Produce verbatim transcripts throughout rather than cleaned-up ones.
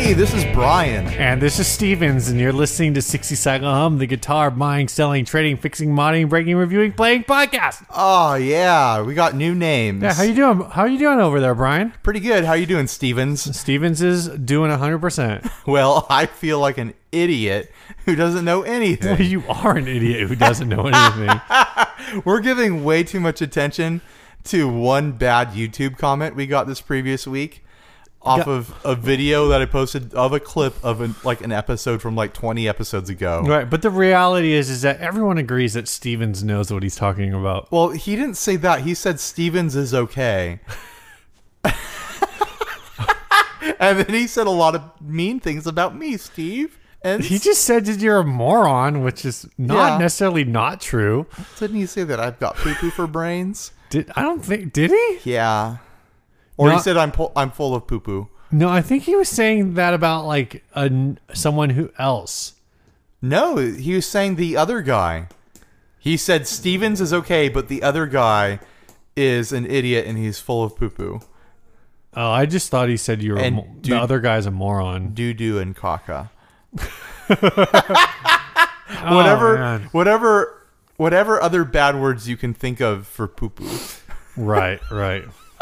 Hey, this is Brian. And this is Stevens, and you're listening to sixty Cycle Hum, the guitar buying, selling, trading, fixing, modding, breaking, reviewing, playing podcast. Oh, yeah. We got new names. Yeah, how you doing? How you doing over there, Brian? Pretty good. How you doing, Stevens? Stevens is doing one hundred percent. Well, I feel like an idiot who doesn't know anything. Well, you are an idiot who doesn't know anything. We're giving way too much attention to one bad YouTube comment we got this previous week. Off Got- of a video that I posted of a clip of an, like an episode from like twenty episodes ago. Right, but the reality is is that everyone agrees that Stevens knows what he's talking about. Well, he didn't say that. He said Stevens is okay. And then he said a lot of mean things about me, Steve. And He just said that you're a moron, which is not Yeah. necessarily not true. didn't he say that I've got poo-poo for brains? Did I don't think did he? Yeah. Or No. he said I'm po- I'm full of poo-poo. No, I think he was saying that about like a, someone who else. No, he was saying the other guy. He said Stevens is okay, but the other guy is an idiot and he's full of poo-poo. Oh, I just thought he said you were a And mo- dude- the other guy's a moron. Doo-doo and caca. Oh, whatever, man. whatever, whatever other bad words you can think of for poo-poo. Right, right.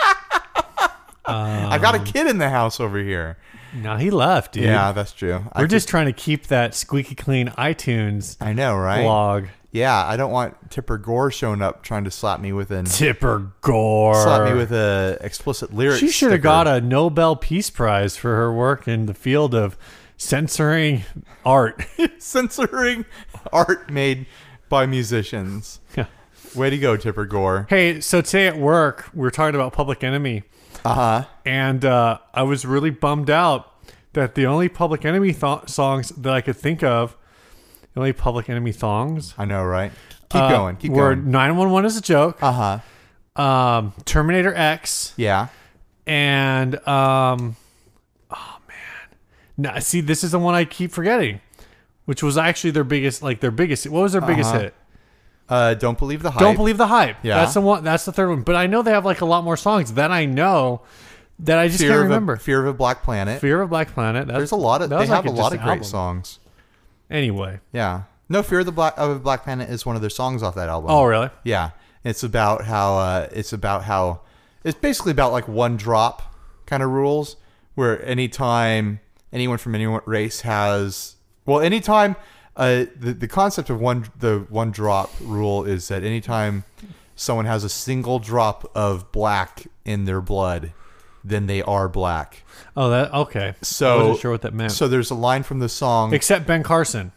I got a kid in the house over here. No, he left, dude. Yeah, that's true. I We're could- just trying to keep that squeaky clean iTunes I know, right? log. Yeah, I don't want Tipper Gore showing up trying to slap me with an Tipper Gore. slap me with a explicit lyrics. She should have sticker. got a Nobel Peace Prize for her work in the field of censoring art. censoring art made by musicians. Way to go, Tipper Gore. Hey, so today at work, we were talking about Public Enemy. Uh huh. And uh, I was really bummed out that the only Public Enemy th- songs that I could think of, the only Public Enemy songs, I know, right? Keep uh, going. Keep were going. nine one one is a joke, Uh huh. um, Terminator X, Yeah. and um, oh man, no, see, this is the one I keep forgetting, which was actually their biggest, like their biggest. What was their biggest Uh-huh. hit? Uh, don't believe the hype. Don't believe the hype. Yeah. That's the one. That's the third one. But I know they have like a lot more songs that I know that I just Fear can't of remember. A, Fear of a Black Planet. Fear of Black Planet. That's, There's a lot of. that They was have like a lot just of an great album. songs. Anyway. Yeah. No, Fear of the Black of a Black Planet is one of their songs off that album. Oh, really? Yeah. It's about how. Uh, it's about how. It's basically about like one drop kind of rules, where anytime anyone from any race has. Well, anytime. Uh, the the concept of one the one drop rule is that anytime someone has a single drop of black in their blood, then they are black. Oh, that okay. So I wasn't sure what that meant. So there's a line from the song. Except Ben Carson.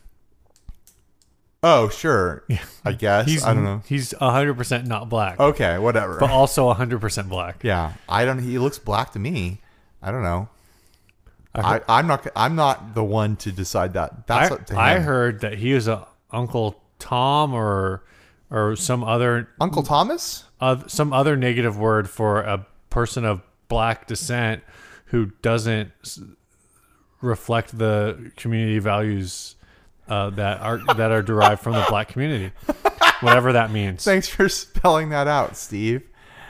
Oh, sure. I guess. He's I don't know. He's one hundred percent not black, Okay, whatever. but also one hundred percent black. yeah, I don't. He looks black to me. I don't know. I I, heard, I'm not. I'm not the one to decide that. That's I, up to him. I heard that he was a Uncle Tom or or some other Uncle Thomas. uh, some other negative word for a person of black descent who doesn't s- reflect the community values uh, that are that are derived from the black community, whatever that means. Thanks for spelling that out, Steve.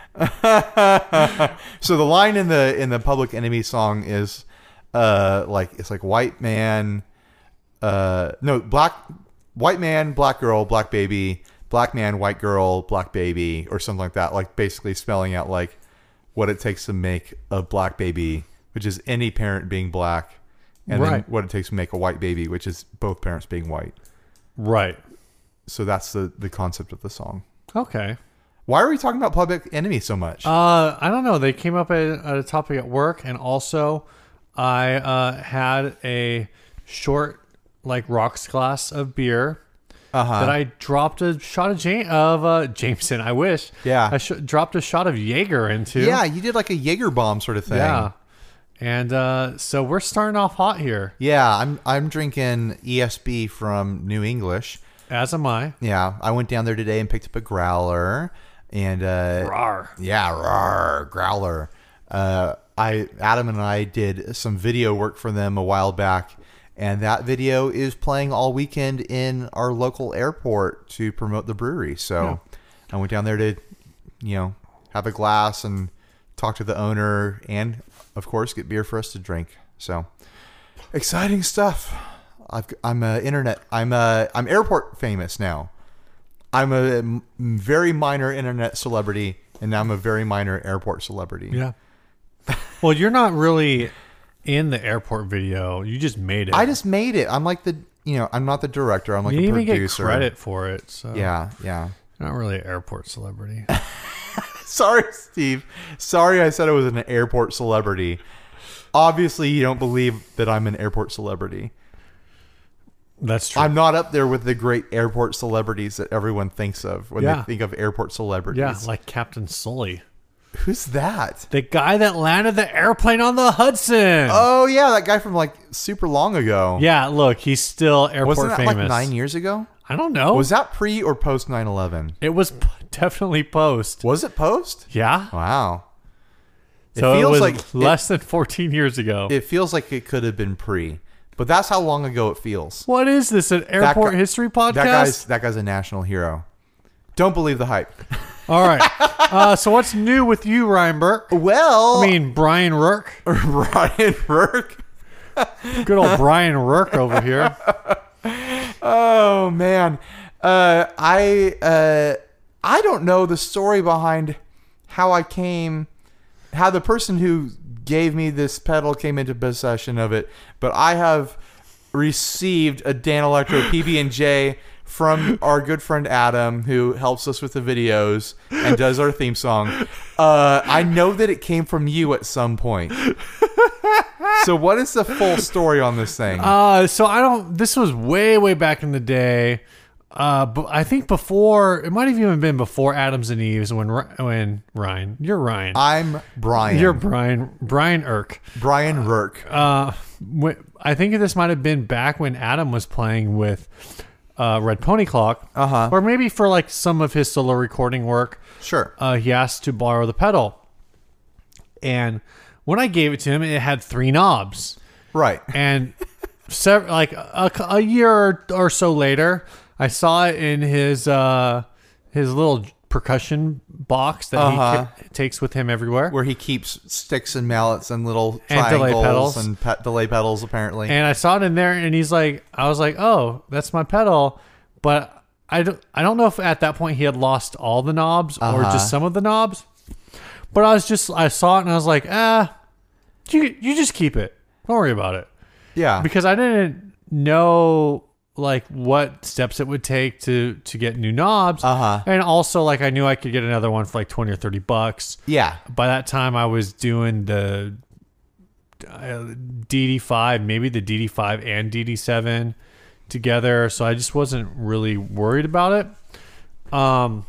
So the line in the in the Public Enemy song is, uh, like it's like white man, uh, no black, white man, black girl, black baby, black man, white girl, black baby, or something like that. Like basically spelling out like what it takes to make a black baby, which is any parent being black, and then Right. what it takes to make a white baby, which is both parents being white. Right. So that's the the concept of the song. Okay. Why are we talking about Public Enemy so much? Uh, I don't know. They came up at, at a topic at work, and also I uh, had a short, like rocks glass of beer Uh-huh. that I dropped a shot of Jam- of uh, Jameson. I wish. Yeah. I sh- dropped a shot of Jaeger into. Yeah, you did like a Jaeger bomb sort of thing. Yeah. And uh, so we're starting off hot here, Yeah, I'm I'm drinking E S B from New English. as am I. Yeah, I went down there today and picked up a growler. And uh, Rawr. yeah, rawr, growler. Uh, I Adam and I did some video work for them a while back, and that video is playing all weekend in our local airport to promote the brewery. So Yeah. I went down there to, you know, have a glass and talk to the owner, and of course get beer for us to drink. So Exciting stuff. I've, I'm uh, internet. I'm uh, I'm airport famous now. I'm a m- very minor internet celebrity, and now I'm a very minor airport celebrity. Yeah. Well, you're not really in the airport video. You just made it. I just made it. I'm like the, you know, I'm not the director. I'm like you a didn't even producer. get credit for it. So Yeah, yeah. not really an airport celebrity. Sorry, Steve. Sorry I said I was an airport celebrity. Obviously, you don't believe that I'm an airport celebrity. That's true. I'm not up there with the great airport celebrities that everyone thinks of when Yeah. they think of airport celebrities. yeah, like Captain Sully. Who's that? The guy that landed the airplane on the Hudson. Oh, yeah, that guy from like super long ago. Yeah, look, he's still airport Wasn't that famous. like nine years ago? I don't know. Was that pre or post nine eleven? It was p- definitely post. Was it post? Yeah. Wow. It So it feels was like less than fourteen years ago. it, it feels like it could have been pre, but that's how long ago it feels. What is this? An airport guy- history podcast? That guy's that guy's a national hero. Don't believe the hype. All right. Uh, so what's new with you, Ryan Burke? Well, I mean, Brian Rourke. Ryan Burke. Good old Brian Rourke over here. Oh man, uh, I uh, I don't know the story behind how I came, how the person who gave me this pedal came into possession of it, but I have received a Dan Electro P B and J from our good friend Adam, who helps us with the videos and does our theme song. Uh, I know that it came from you at some point. So what is the full story on this thing? Uh, so I don't. This was way, way back in the day. Uh, but I think before it might have even been before Adams and Eves when Ry- when Ryan, you're Ryan, I'm Brian. you're Brian, Brian Irk. Brian Rourke. Uh, wh- I think this might have been back when Adam was playing with uh, Red Pony Clock, Uh-huh. or maybe for like some of his solo recording work. Sure. Uh, he asked to borrow the pedal, and when I gave it to him, it had three knobs. Right. And sev- like a, a year or so later, I saw it in his uh, his little percussion box that Uh-huh. he ca- takes with him everywhere. Where he keeps sticks and mallets and little And delay triangles pedals. and pe- delay pedals, apparently. And I saw it in there, and he's like, I was like, oh, that's my pedal. But I don't, I don't know if at that point he had lost all the knobs or Uh-huh. just some of the knobs. But I was just, I saw it and I was like, ah, you, you just keep it. Don't worry about it. yeah. Because I didn't know like what steps it would take to to get new knobs. Uh-huh. And also like I knew I could get another one for like twenty or thirty bucks. Yeah. By that time I was doing the uh, D D five, maybe the D D five and D D seven together, so I just wasn't really worried about it. Um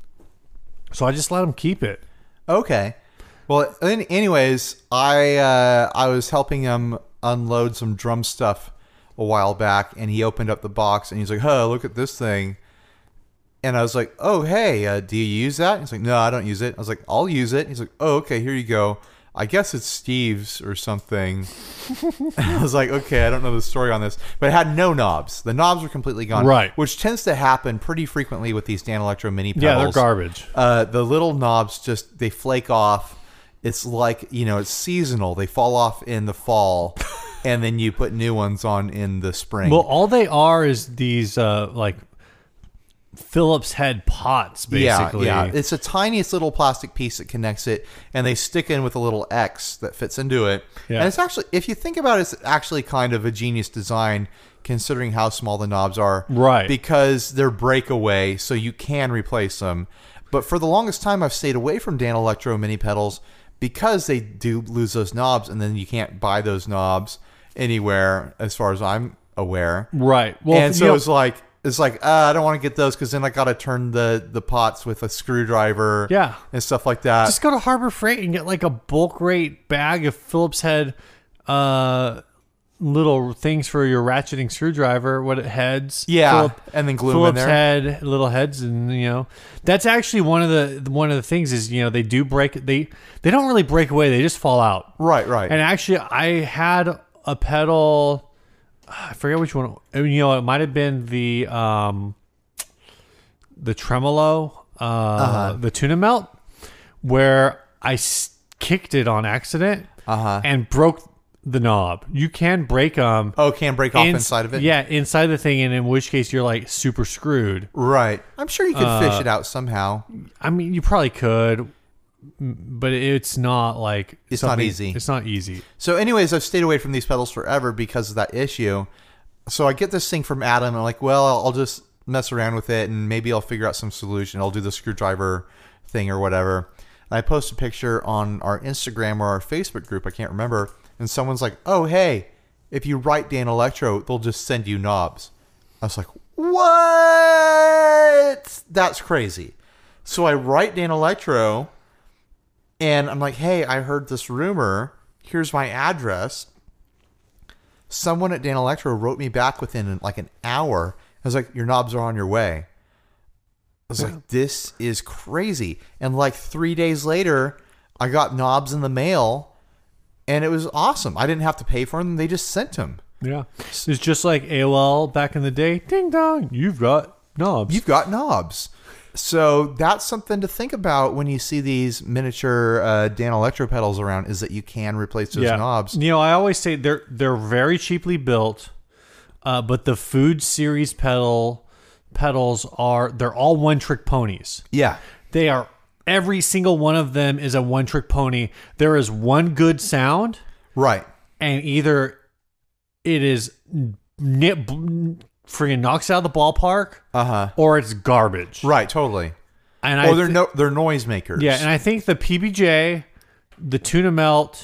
so I just let him keep it. Okay. Well, an- anyways, I uh, I was helping him unload some drum stuff a while back, and he opened up the box, and he's like, "Huh, look at this thing." And I was like, "Oh, hey, uh, do you use that?" And he's like, "No, I don't use it." I was like, "I'll use it." He's like, "Oh, okay, here you go. I guess it's Steve's or something." I was like, "Okay, I don't know the story on this," but it had no knobs. The knobs were completely gone, Right. Which tends to happen pretty frequently with these Dan Electro mini pedals. Yeah, they're garbage. Uh, the little knobs just they flake off. It's like, you know, it's seasonal. They fall off in the fall, and then you put new ones on in the spring. Well, all they are is these uh like Phillips head pots, basically. Yeah, yeah. It's a tiniest little plastic piece that connects it, and they stick in with a little X that fits into it. Yeah. And it's actually, if you think about it, it's actually kind of a genius design considering how small the knobs are. Right. Because they're breakaway, so you can replace them. But for the longest time, I've stayed away from Dan Electro mini pedals because they do lose those knobs, and then you can't buy those knobs anywhere as far as I'm aware. Right. Well, And so you know- it's like it's like uh, I don't want to get those because then I got to turn the the pots with a screwdriver, Yeah. and stuff like that. just go to Harbor Freight and get like a bulk rate bag of Phillips head uh little things for your ratcheting screwdriver, what it heads. yeah, Phillip- and then glue them in Phillips there. head little heads, and you know that's actually one of the one of the things is you know they do break they they don't really break away, they just fall out. Right, right. And actually I had a pedal, I forget which one, you know it might have been the um the tremolo uh Uh-huh. the tuna melt, where I s- kicked it on accident Uh huh. and broke the knob. You can break them. Oh, can break off inside of it? Yeah, inside the thing, and in which case you're like super screwed. Right. I'm sure you could Uh, fish it out somehow. I mean, you probably could, but it's not like It's not something- easy. It's not easy. So anyways, I've stayed away from these pedals forever because of that issue. So I get this thing from Adam, and I'm like, well, I'll just mess around with it, and maybe I'll figure out some solution. I'll do the screwdriver thing or whatever. And I post a picture on our Instagram or our Facebook group, I can't remember, and someone's like, oh, hey, if you write Dan Electro, they'll just send you knobs. I was like, what? That's crazy. So I write Dan Electro, and I'm like, hey, I heard this rumor. Here's my address. Someone at Dan Electro wrote me back within like an hour. I was like, your knobs are on your way. I was like, this is crazy. And like three days later, I got knobs in the mail, and it was awesome. I didn't have to pay for them. They just sent them. Yeah. It's just like A O L back in the day. Ding dong, you've got knobs. You've got knobs. So that's something to think about when you see these miniature uh, Dan Electro pedals around, is that you can replace those knobs. You know, I always say they're they're very cheaply built, uh, but the Food Series pedal pedals are they're all one trick ponies. Yeah. They are every single one of them is a one trick pony. There is one good sound, Right. and either it is nip, freaking knocks out of the ballpark, Uh-huh. or it's garbage. Right, totally. And Or I they're thi- no they're noise makers. Yeah, and I think the P B J, the Tuna Melt,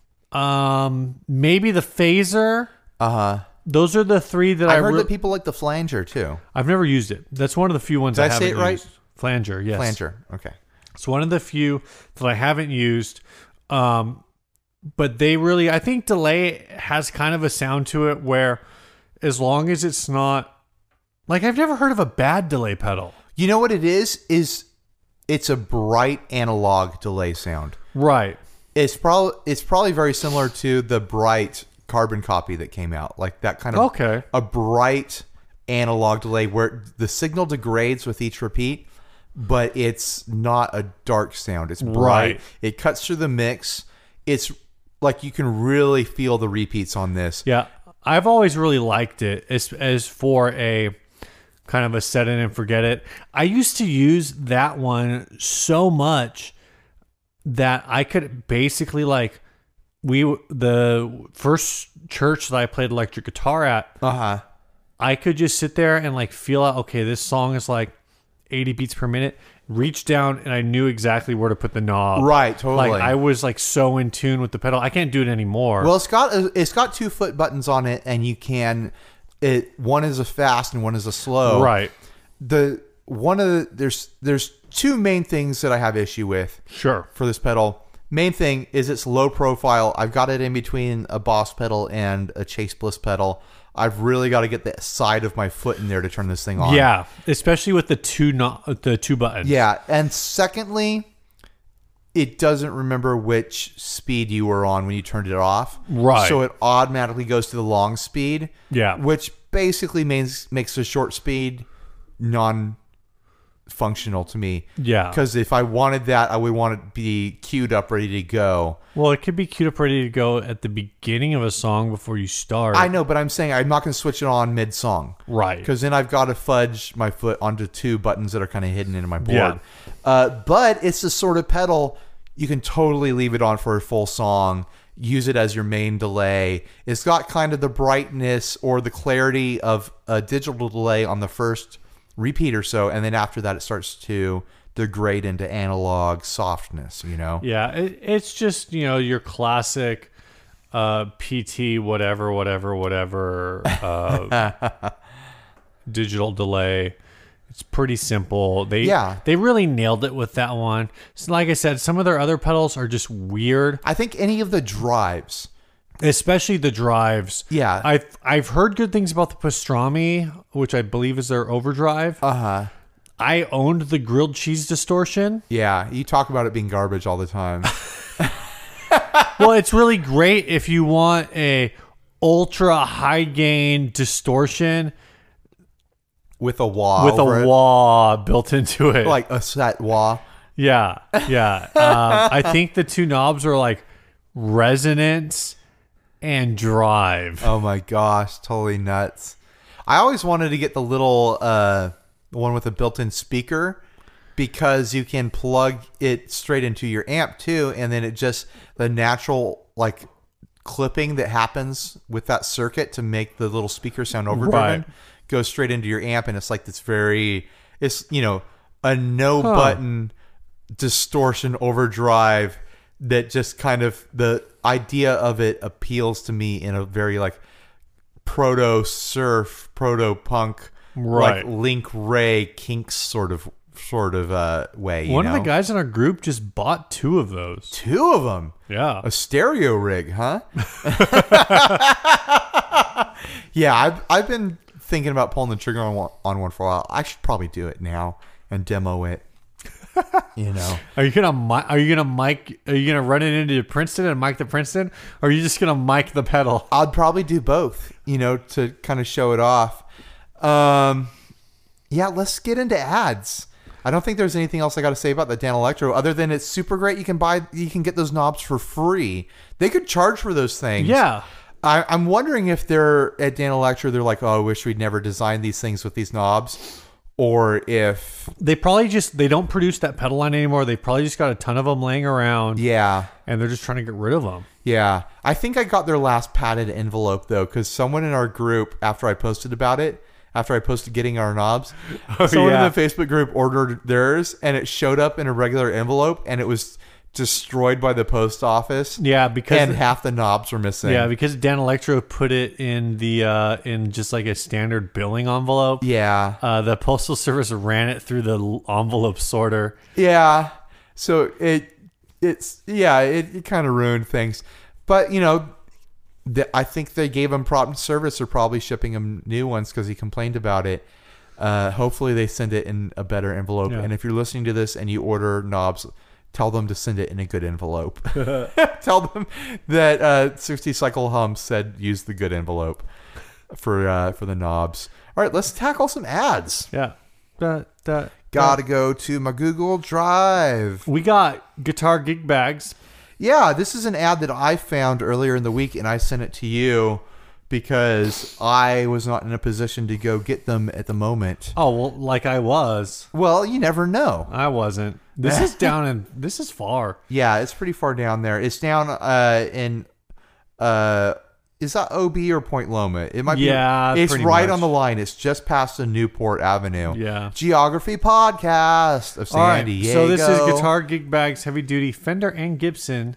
um, maybe the Phaser. Uh-huh. Those are the three that I I heard re- that people like the flanger too. I've never used it. That's one of the few ones Did I I say haven't it right? used. Flanger, yes. Flanger. Okay. It's one of the few that I haven't used. Um, but they really, I think delay has kind of a sound to it where, as long as it's not like, I've never heard of a bad delay pedal. You know what it is? Is it's a bright analog delay sound. Right. It's probably it's probably very similar to the bright carbon copy that came out. Like that kind of Okay. a bright analog delay where the signal degrades with each repeat, but it's not a dark sound. It's bright. Right. It cuts through the mix. It's like you can really feel the repeats on this. Yeah. I've always really liked it as, as for a kind of a set it and forget it. I used to use that one so much that I could basically like we the first church that I played electric guitar at, Uh-huh. I could just sit there and like feel out, okay, this song is like eighty beats per minute, reach down and I knew exactly where to put the knob. Right, totally. Like I was like so in tune with the pedal. I can't do it anymore. Well, it's got it's got two foot buttons on it, and you can it one is a fast and one is a slow. right. The one of the there's there's two main things that I have issue with Sure. for this pedal. Main thing is it's low profile. I've got it in between a Boss pedal and a Chase Bliss pedal. I've really got to get the side of my foot in there to turn this thing on. Yeah, especially with the two no- the two buttons. Yeah, and secondly, it doesn't remember which speed you were on when you turned it off. Right. So it automatically goes to the long speed. Yeah. Which basically means makes the short speed non-functional to me. Yeah. Because if I wanted that, I would want it to be queued up, ready to go. Well, it could be queued up ready to go at the beginning of a song before you start. I know, but I'm saying I'm not going to switch it on mid-song. Right. Because then I've got to fudge my foot onto two buttons that are kind of hidden into my board. Yeah. Uh, but it's the sort of pedal you can totally leave it on for a full song. Use it as your main delay. It's got kind of the brightness or the clarity of a digital delay on the first repeat or so, and then after that it starts to degrade into analog softness, you know? Yeah, it, it's just, you know, your classic uh, P T, whatever, whatever, whatever, uh, digital delay. It's pretty simple. They Yeah. they really nailed it with that one. So like I said, some of their other pedals are just weird, I think any of the drives. especially the drives. Yeah. I've I've heard good things about the Pastrami, which I believe is their overdrive. Uh-huh. I owned the grilled cheese distortion. Yeah, you talk about it being garbage all the time. Well, it's really great if you want a ultra high gain distortion With a wah. with over a it. wah built into it. Like a set wah. yeah, yeah. Um, I think the two knobs are like resonance and drive. Oh my gosh, totally nuts. I always wanted to get the little uh, one with a built-in speaker because you can plug it straight into your amp too, and then it just the natural like clipping that happens with that circuit to make the little speaker sound overdriven Right. goes straight into your amp, and it's like this very it's you know a no Huh. button distortion overdrive that just kind of the idea of it appeals to me in a very like proto surf, proto punk, Right. like Link Ray Kinks sort of sort of uh, way. You One know? of the guys in our group just bought two of those. two of them, Yeah. a stereo rig, huh? Yeah, I've I've been thinking about pulling the trigger on one, on one for a while. I should probably do it now and demo it. You know. Are you gonna mi- are you gonna mic are you gonna run it into Princeton and mic the Princeton, or are you just gonna mic the pedal? I'd probably do both, you know, to kind of show it off. Um, yeah, let's get into ads. I don't think there's anything else I got to say about the Dan Electro other than it's super great. You can buy, you can get those knobs for free. They could charge for those things. Yeah. I, I'm wondering if they're at Dan Electro, they're like, oh, I wish we'd never designed these things with these knobs. Or if, They probably just they don't produce that pedal line anymore. They probably just got a ton of them laying around, yeah. and they're just trying to get rid of them. Yeah, I think I got their last padded envelope though, because someone in our group, after I posted about it, after I posted getting our knobs, someone yeah. in the Facebook group ordered theirs, and it showed up in a regular envelope, and it was destroyed by the post office. Yeah, because and half the knobs were missing. yeah, because Dan Electro put it in the uh, in just like a standard billing envelope. yeah, Uh, the postal service ran it through the l- envelope sorter. yeah. So it it's yeah, it, it kind of ruined things, but you know. The, I think they gave him prompt service. They're probably shipping him new ones because he complained about it. Uh, hopefully they send it in a better envelope. Yeah. And if you're listening to this and you order knobs, tell them to send it in a good envelope. Tell them that uh, sixty Cycle Hum said use the good envelope for uh, for the knobs. All right, let's tackle some ads. Yeah. Da, da, Gotta go to my Google Drive. We got guitar gig bags. Yeah, this is an ad that I found earlier in the week, and I sent it to you because I was not in a position to go get them at the moment. Oh, well, like I was. Well, you never know. I wasn't. This is down in, this is far. Yeah, it's pretty far down there. It's down uh, in, uh, is that O B or Point Loma? It might Yeah, be. It's pretty right much. on the line. It's just past the Newport Avenue. Yeah. Geography Podcast of San All right, Diego. so this is guitar gig bags, heavy duty Fender and Gibson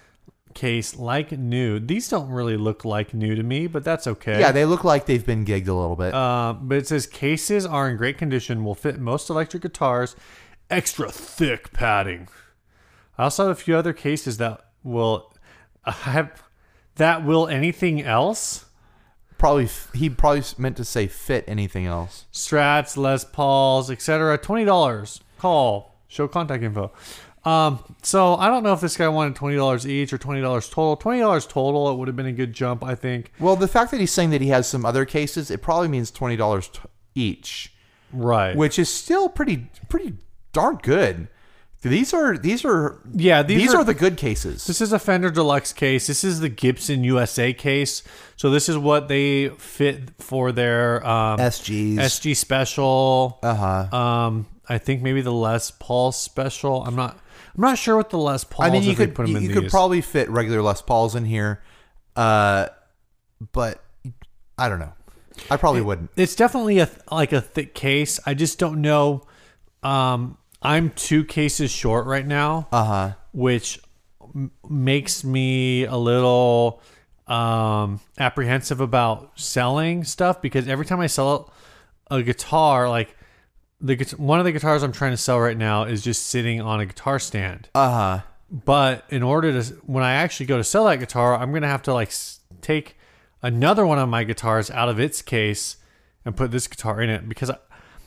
case, like new. These don't really look like new to me, but that's okay. Yeah, they look like they've been gigged a little bit. Uh, but it says cases are in great condition, will fit most electric guitars, extra thick padding. I also have a few other cases that will I have that will anything else. Probably he probably meant to say fit anything else. Strats, Les Pauls, et cetera. Twenty dollars. Call. Show contact info. Um, so I don't know if this guy wanted twenty dollars each or twenty dollars total. Twenty dollars total. It would have been a good jump, I think. Well, the fact that he's saying that he has some other cases, it probably means twenty dollars t- each, Right. which is still pretty pretty darn good. These are these are yeah, these, these, are, are, the good cases. This is a Fender Deluxe case. This is the Gibson U S A case. So this is what they fit for their um, S Gs. S G Special. Uh huh. Um, I think maybe the Les Paul Special. I'm not. I'm not sure what the Les Pauls. I mean, you if they could put them you, in you these. could probably fit regular Les Pauls in here, uh, but I don't know. I probably wouldn't. It's definitely a like a thick case. I just don't know. Um, I'm two cases short right now, Uh huh. which m- makes me a little um, apprehensive about selling stuff because every time I sell a guitar, like the guit- one of the guitars I'm trying to sell right now is just sitting on a guitar stand. Uh huh. But in order to, when I actually go to sell that guitar, I'm gonna have to like s- take another one of my guitars out of its case and put this guitar in it because I,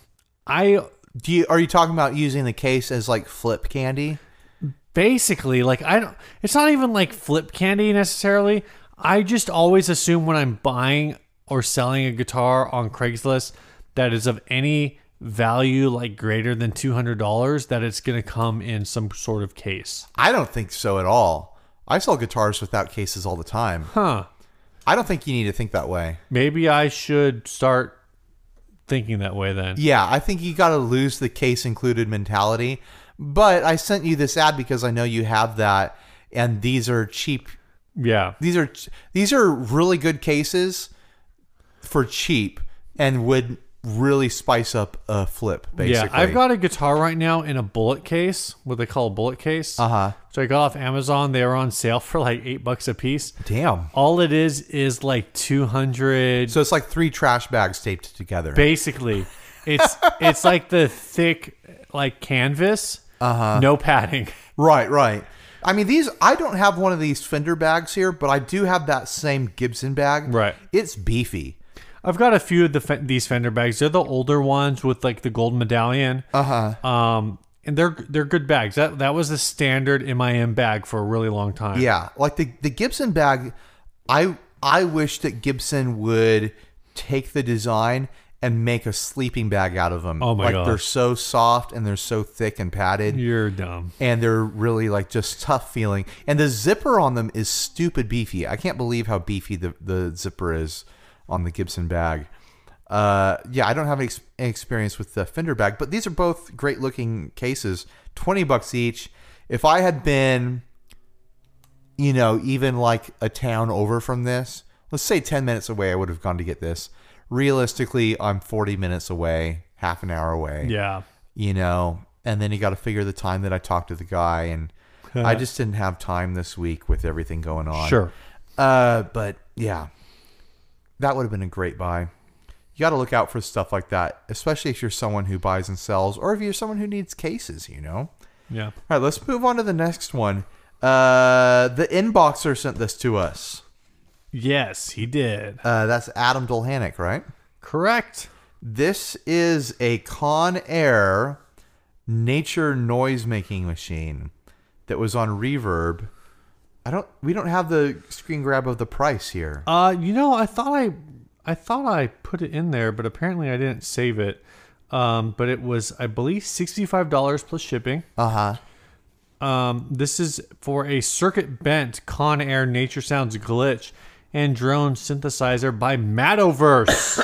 I Do you are you talking about using the case as like flip candy? basically like I don't. It's not even like flip candy necessarily. I just always assume when I'm buying or selling a guitar on Craigslist that is of any value like greater than two hundred dollars that it's gonna come in some sort of case. I don't think so at all. I sell guitars without cases all the time. Huh. I don't think you need to think that way. Maybe I should start thinking that way then. Yeah, I think you got to lose the case included mentality. But I sent you this ad because I know you have that, and these are cheap. Yeah. These are these are really good cases for cheap and would really spice up a flip, basically. Yeah, I've got a guitar right now in a bullet case, what they call a bullet case. Uh-huh. So I got off Amazon. They were on sale for like eight bucks a piece. Damn. All it is is like two hundred. So it's like three trash bags taped together. Basically, it's it's like the thick like canvas, Uh-huh. no padding. Right, right. I mean, these. I don't have one of these Fender bags here, but I do have that same Gibson bag. Right. It's beefy. I've got a few of the these Fender bags. They're the older ones with like the gold medallion. Uh huh. Um, and they're they're good bags. That that was the standard M I M bag for a really long time. Yeah, like the the Gibson bag. I I wish that Gibson would take the design and make a sleeping bag out of them. Oh my like gosh. they're so soft and they're so thick and padded. You're dumb. And they're really like just tough feeling. And the zipper on them is stupid beefy. I can't believe how beefy the, the zipper is on the Gibson bag. Uh, yeah, I don't have any, ex- any experience with the Fender bag, but these are both great looking cases. twenty bucks each. If I had been, you know, even like a town over from this, let's say ten minutes away, I would have gone to get this. Realistically, I'm forty minutes away, half an hour away. Yeah. You know, and then you got to figure the time that I talked to the guy, and I just didn't have time this week with everything going on. Sure. Uh, but yeah, that would have been a great buy. You got to look out for stuff like that, especially if you're someone who buys and sells, or if you're someone who needs cases, you know? Yeah. All right, let's move on to the next one. Uh, the Inboxer sent this to us. Yes, he did. Uh, that's Adam Dolhanic, right? Correct. This is a Conair nature noise making machine that was on Reverb. I don't. We don't have the screen grab of the price here. Uh, you know, I thought I, I thought I put it in there, but apparently I didn't save it. Um, but it was, I believe, sixty-five dollars plus shipping. Uh huh. Um, this is for a circuit bent Conair Nature Sounds glitch and drone synthesizer by Mattoverse.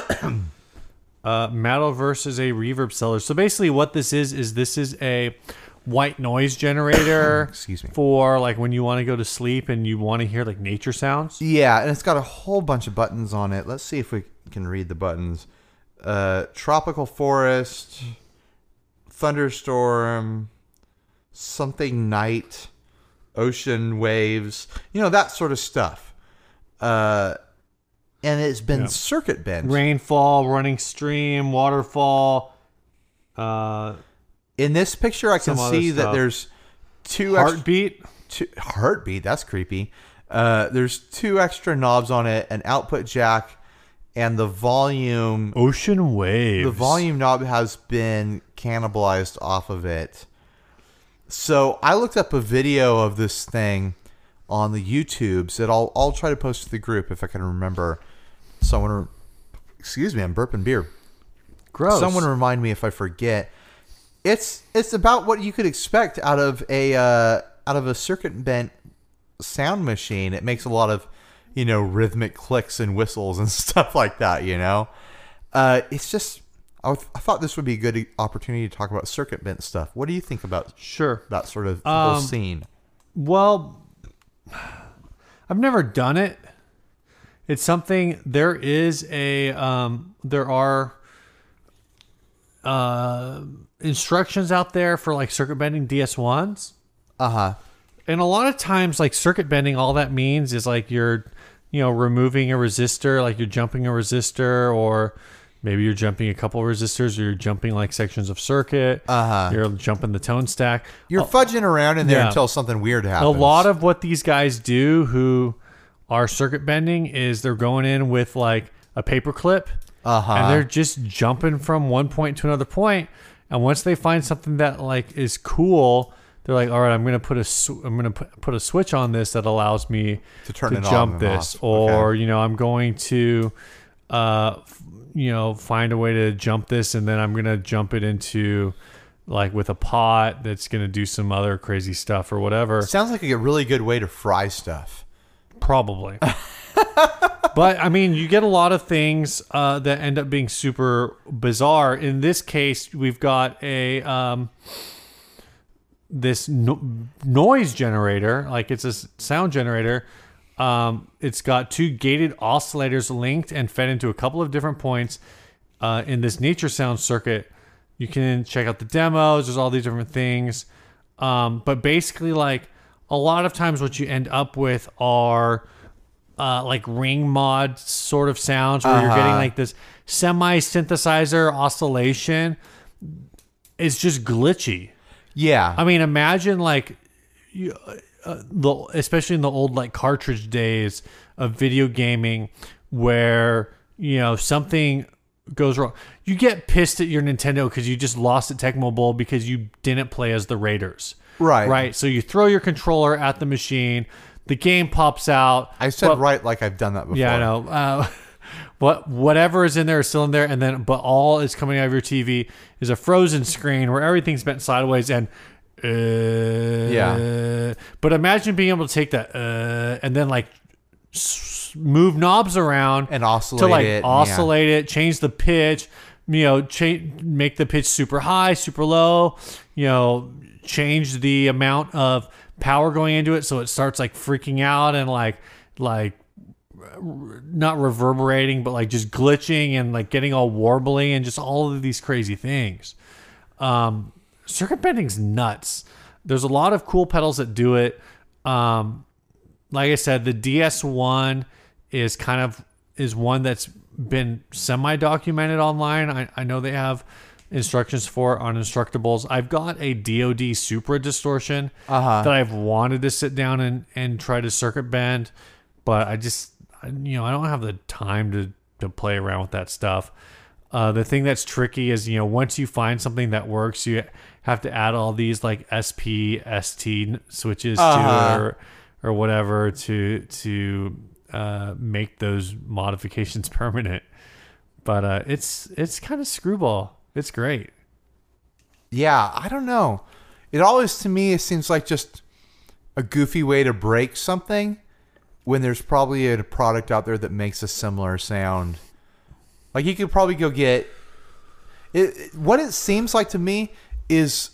uh, Mattoverse is a reverb seller. So basically, what this is is this is a white noise generator. Excuse me. For like when you want to go to sleep and you want to hear like nature sounds. Yeah, and it's got a whole bunch of buttons on it. Let's see if we can read the buttons. Uh, tropical forest, thunderstorm, something night, ocean waves, you know, that sort of stuff. Uh, and it's been Yeah. circuit bent. Rainfall, running stream, waterfall. Uh, In this picture, I can Some other see that stuff. there's two extra, heartbeat. two, heartbeat. That's creepy. Uh, there's two extra knobs on it, an output jack, and the volume. Ocean waves. The volume knob has been cannibalized off of it. So I looked up a video of this thing on the YouTubes that I'll I'll try to post to the group if I can remember. Someone, excuse me, I'm burping beer. Gross. Someone remind me if I forget. It's it's about what you could expect out of a uh, out of a circuit bent sound machine. It makes a lot of, you know, rhythmic clicks and whistles and stuff like that. You know, uh, it's just I, w- I thought this would be a good opportunity to talk about circuit bent stuff. What do you think about Sure. that sort of Um, whole scene? Well, I've never done it. It's something. There is a. Um, there are. Uh, instructions out there for like circuit bending D S ones. Uh huh. And a lot of times, like circuit bending, all that means is like you're, you know, removing a resistor, like you're jumping a resistor, or maybe you're jumping a couple resistors, or you're jumping like sections of circuit. Uh-huh. You're jumping the tone stack. You're A- fudging around in there yeah. until something weird a happens. lot of what these guys do who are circuit bending is they're going in with like a paper clip, Uh-huh. and they're just jumping from one point to another point. And once they find something that like is cool, they're like, all right, I'm gonna put a sw- I'm gonna put, put a switch on this that allows me To turn to it on jump and this, off. or Okay. you know, I'm going to, uh, f- you know, find a way to jump this, and then I'm gonna jump it into, like with a pot that's gonna do some other crazy stuff or whatever. Sounds like a really good way to fry stuff. Probably. But I mean, you get a lot of things uh, that end up being super bizarre. In this case, we've got a um, this no- noise generator, like it's a s- sound generator. Um, it's got two gated oscillators linked and fed into a couple of different points uh, in this nature sound circuit. You can check out the demos. There's all these different things. Um, but basically, like a lot of times what you end up with are uh, like ring mod sort of sounds where uh-huh. you're getting like this semi synthesizer oscillation. It's just glitchy. Yeah. I mean, imagine like, you, uh, the especially in the old like cartridge days of video gaming where, you know, something goes wrong. You get pissed at your Nintendo because you just lost at Tecmo Bowl because you didn't play as the Raiders. Right. Right. So you throw your controller at the machine. The game pops out. I said but, right like I've done that before. Yeah, I know. Uh, what whatever is in there is still in there, and then but all is coming out of your T V is a frozen screen where everything's bent sideways and uh, yeah. But imagine being able to take that uh, and then like s- move knobs around and oscillate to like it, oscillate yeah. it, change the pitch, you know, change make the pitch super high, super low, you know, change the amount of power going into it so it starts like freaking out and like like not reverberating but like just glitching and like getting all warbly and just all of these crazy things. Um, circuit bending's nuts. There's a lot of cool pedals that do it. Um, like I said, the D S one is kind of is one that's been semi-documented online. I, I know they have instructions for it on Instructables. I've got a D O D Supra distortion uh-huh. that I've wanted to sit down and, and try to circuit bend, but I just, you know, I don't have the time to, to play around with that stuff. Uh, the thing that's tricky is, you know, once you find something that works, you have to add all these like S P, S T switches uh-huh. to it or, or whatever to, to uh, make those modifications permanent. But uh, it's, it's kind of screwball. It's great. Yeah, I don't know. It always, to me, it seems like just a goofy way to break something when there's probably a product out there that makes a similar sound. Like, you could probably go get... It, it, what it seems like to me is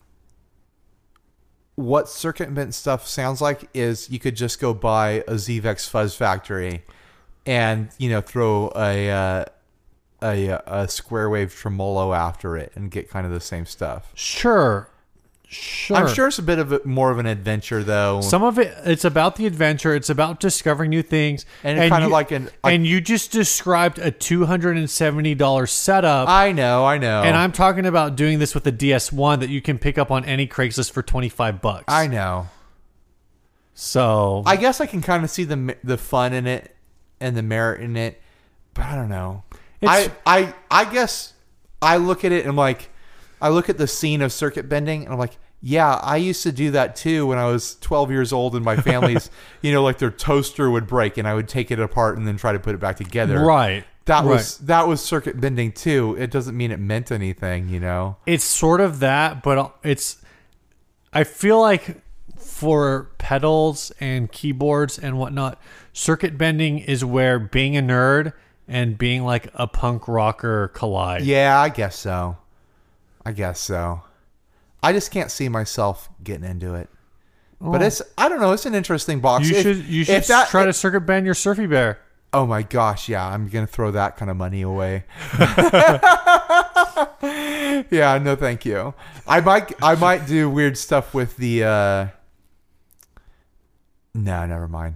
what circuit bent stuff sounds like is you could just go buy a Zevex Fuzz Factory and, you know, throw a... Uh, A, a square wave tremolo after it and get kind of the same stuff. Sure. Sure. I'm sure it's a bit of a, more of an adventure though. Some of it, it's about the adventure. It's about discovering new things. And, and kind you, of like an... Like, and you just described a two hundred seventy dollars setup. I know, I know. And I'm talking about doing this with the D S one that you can pick up on any Craigslist for twenty-five bucks. I know. So... I guess I can kind of see the the fun in it and the merit in it, but I don't know. I, I I guess I look at it and I'm like, I look at the scene of circuit bending and I'm like, yeah, I used to do that too when I was twelve years old and my family's, you know, like their toaster would break and I would take it apart and then try to put it back together. Right. That right. was that was circuit bending too. It doesn't mean it meant anything, you know. It's sort of that, but it's, I feel like for pedals and keyboards and whatnot, circuit bending is where being a nerd and being like a punk rocker collide. Yeah, I guess so. I guess so. I just can't see myself getting into it. Oh. But it's, I don't know, it's an interesting box. You if, should you should that, try to circuit bend your Surfy Bear. Oh my gosh, yeah, I'm going to throw that kind of money away. Yeah, no thank you. I might I might do weird stuff with the uh No, never mind.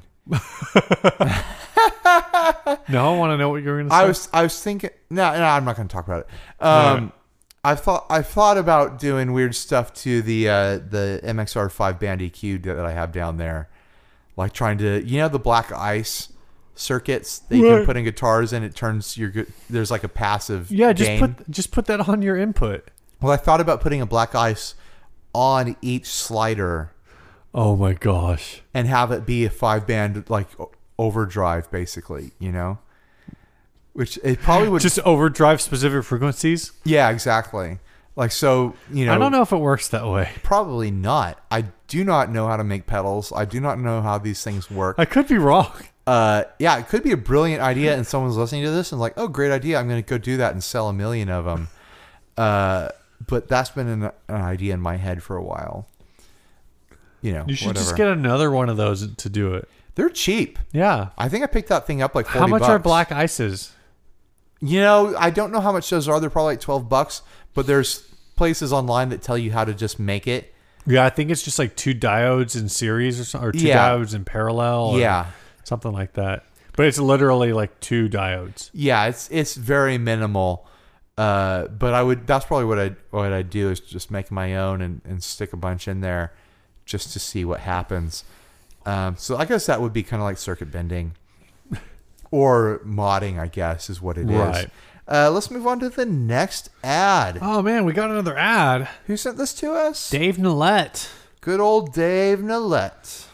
No, I want to know what you're going to say. I was I was thinking. No, no, I'm not going to talk about it. Um, right. I thought I thought about doing weird stuff to the uh, the M X R five band E Q that I have down there, like trying to, you know, the black ice circuits that you right. can put in guitars and it turns your there's like a passive. Yeah, just gain. put just put that on your input. Well, I thought about putting a black ice on each slider. Oh my gosh! And have it be a five band like overdrive, basically, you know, which it probably would just overdrive specific frequencies. Yeah, exactly. Like, so, you know, I don't know if it works that way. Probably not. I do not know how to make pedals. I do not know how these things work. I could be wrong. uh, yeah, it could be a brilliant idea, and someone's listening to this and like, oh, great idea. I'm going to go do that and sell a million of them. Uh, but that's been an, an idea in my head for a while. You know, You should whatever. just get another one of those to do it. They're cheap. Yeah. I think I picked that thing up like forty How much bucks. are black ices? You know, I don't know how much those are. They're probably like twelve bucks, but there's places online that tell you how to just make it. Yeah, I think it's just like two diodes in series or something, or two Yeah. diodes in parallel. Or Yeah. something like that. But it's literally like two diodes. Yeah, it's it's very minimal. Uh, but I would that's probably what I what I'd do is just make my own and, and stick a bunch in there just to see what happens. Um, so I guess that would be kind of like circuit bending or modding, I guess, is what it is. Right. Uh, let's move on to the next ad. Oh man, we got another ad. Who sent this to us? Dave Nillette. Good old Dave Nillette.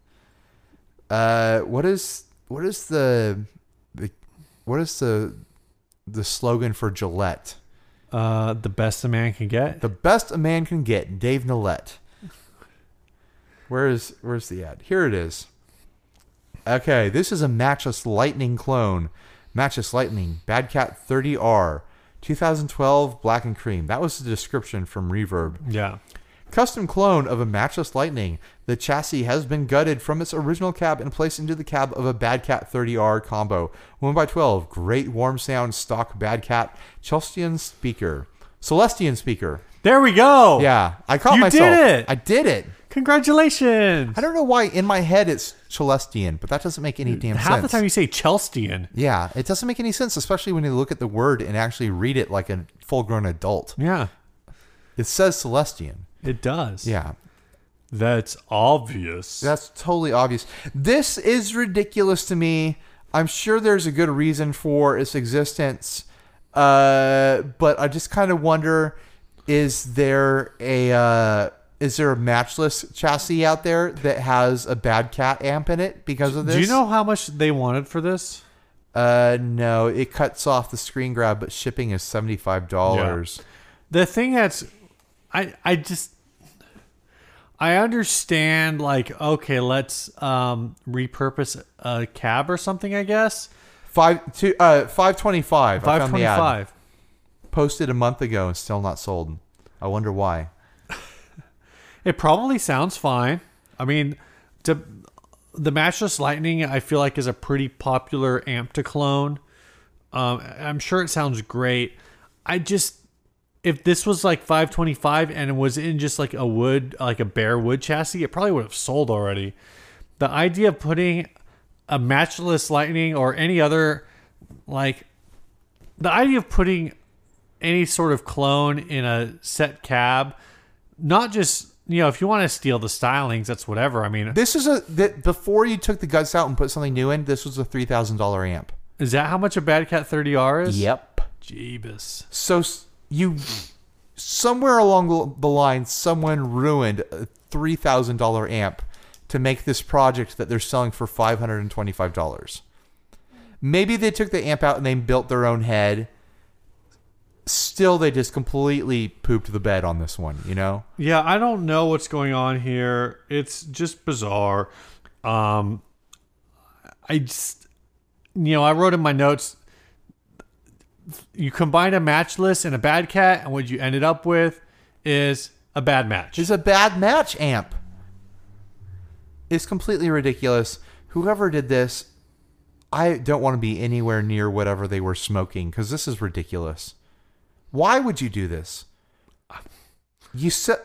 Uh, what is what is the, the what is the the slogan for Gillette? Uh, the best a man can get. The best a man can get, Dave Nillette. Where is where's the ad? Here it is. Okay, this is a Matchless Lightning clone. Matchless Lightning Bad Cat thirty R, twenty twelve, black and cream. That was the description from Reverb. Yeah. Custom clone of a Matchless Lightning. The chassis has been gutted from its original cab and placed into the cab of a Bad Cat thirty R combo. one by twelve, great warm sound stock Bad Cat Celestian speaker. Celestian speaker. There we go. Yeah, I caught You myself. did it. I did it. Congratulations. I don't know why in my head it's Celestian, but that doesn't make any damn Half sense. the time you say Chelstian. Yeah, it doesn't make any sense, especially when you look at the word and actually read it like a full-grown adult. Yeah, It says Celestian. it does. Yeah, That's obvious. that's totally obvious. This is ridiculous to me. I'm sure there's a good reason for its existence, uh, but I just kind of wonder: is there a uh, is there a Matchless chassis out there that has a Bad Cat amp in it because of this? Do you know how much they wanted for this? Uh, no, it cuts off the screen grab, but shipping is seventy-five dollars. The thing that's, I I just, I understand like, okay, let's um repurpose a cab or something, I guess. Five two uh five twenty five. I Five found the ad. twenty-five. Posted a month ago and still not sold. I wonder why. It probably sounds fine. I mean, to, the Matchless Lightning, I feel like is a pretty popular amp to clone. Um, I'm sure it sounds great. I just, if this was like five twenty-five and it was in just like a wood, like a bare wood chassis, it probably would have sold already. The idea of putting a Matchless Lightning or any other, like, the idea of putting any sort of clone in a set cab, not just, you know, if you want to steal the stylings, that's whatever. I mean, This is a that before you took the guts out and put something new in, this was a three thousand dollar amp. is that how much a Bad Cat thirty R is? Yep. Jeebus. So s- you somewhere along the- the line, someone ruined a three thousand dollar amp to make this project that they're selling for five hundred and twenty five dollars. Maybe they took the amp out and they built their own head. Still, they just completely pooped the bed on this one, you know? Yeah, I don't know what's going on here. It's just bizarre. Um, I just, you know, I wrote in my notes, you combine a Matchless and a Bad Cat, and what you ended up with is a bad match. It's a bad match amp. It's completely ridiculous. Whoever did this, I don't want to be anywhere near whatever they were smoking because this is ridiculous. Why would you do this? You said,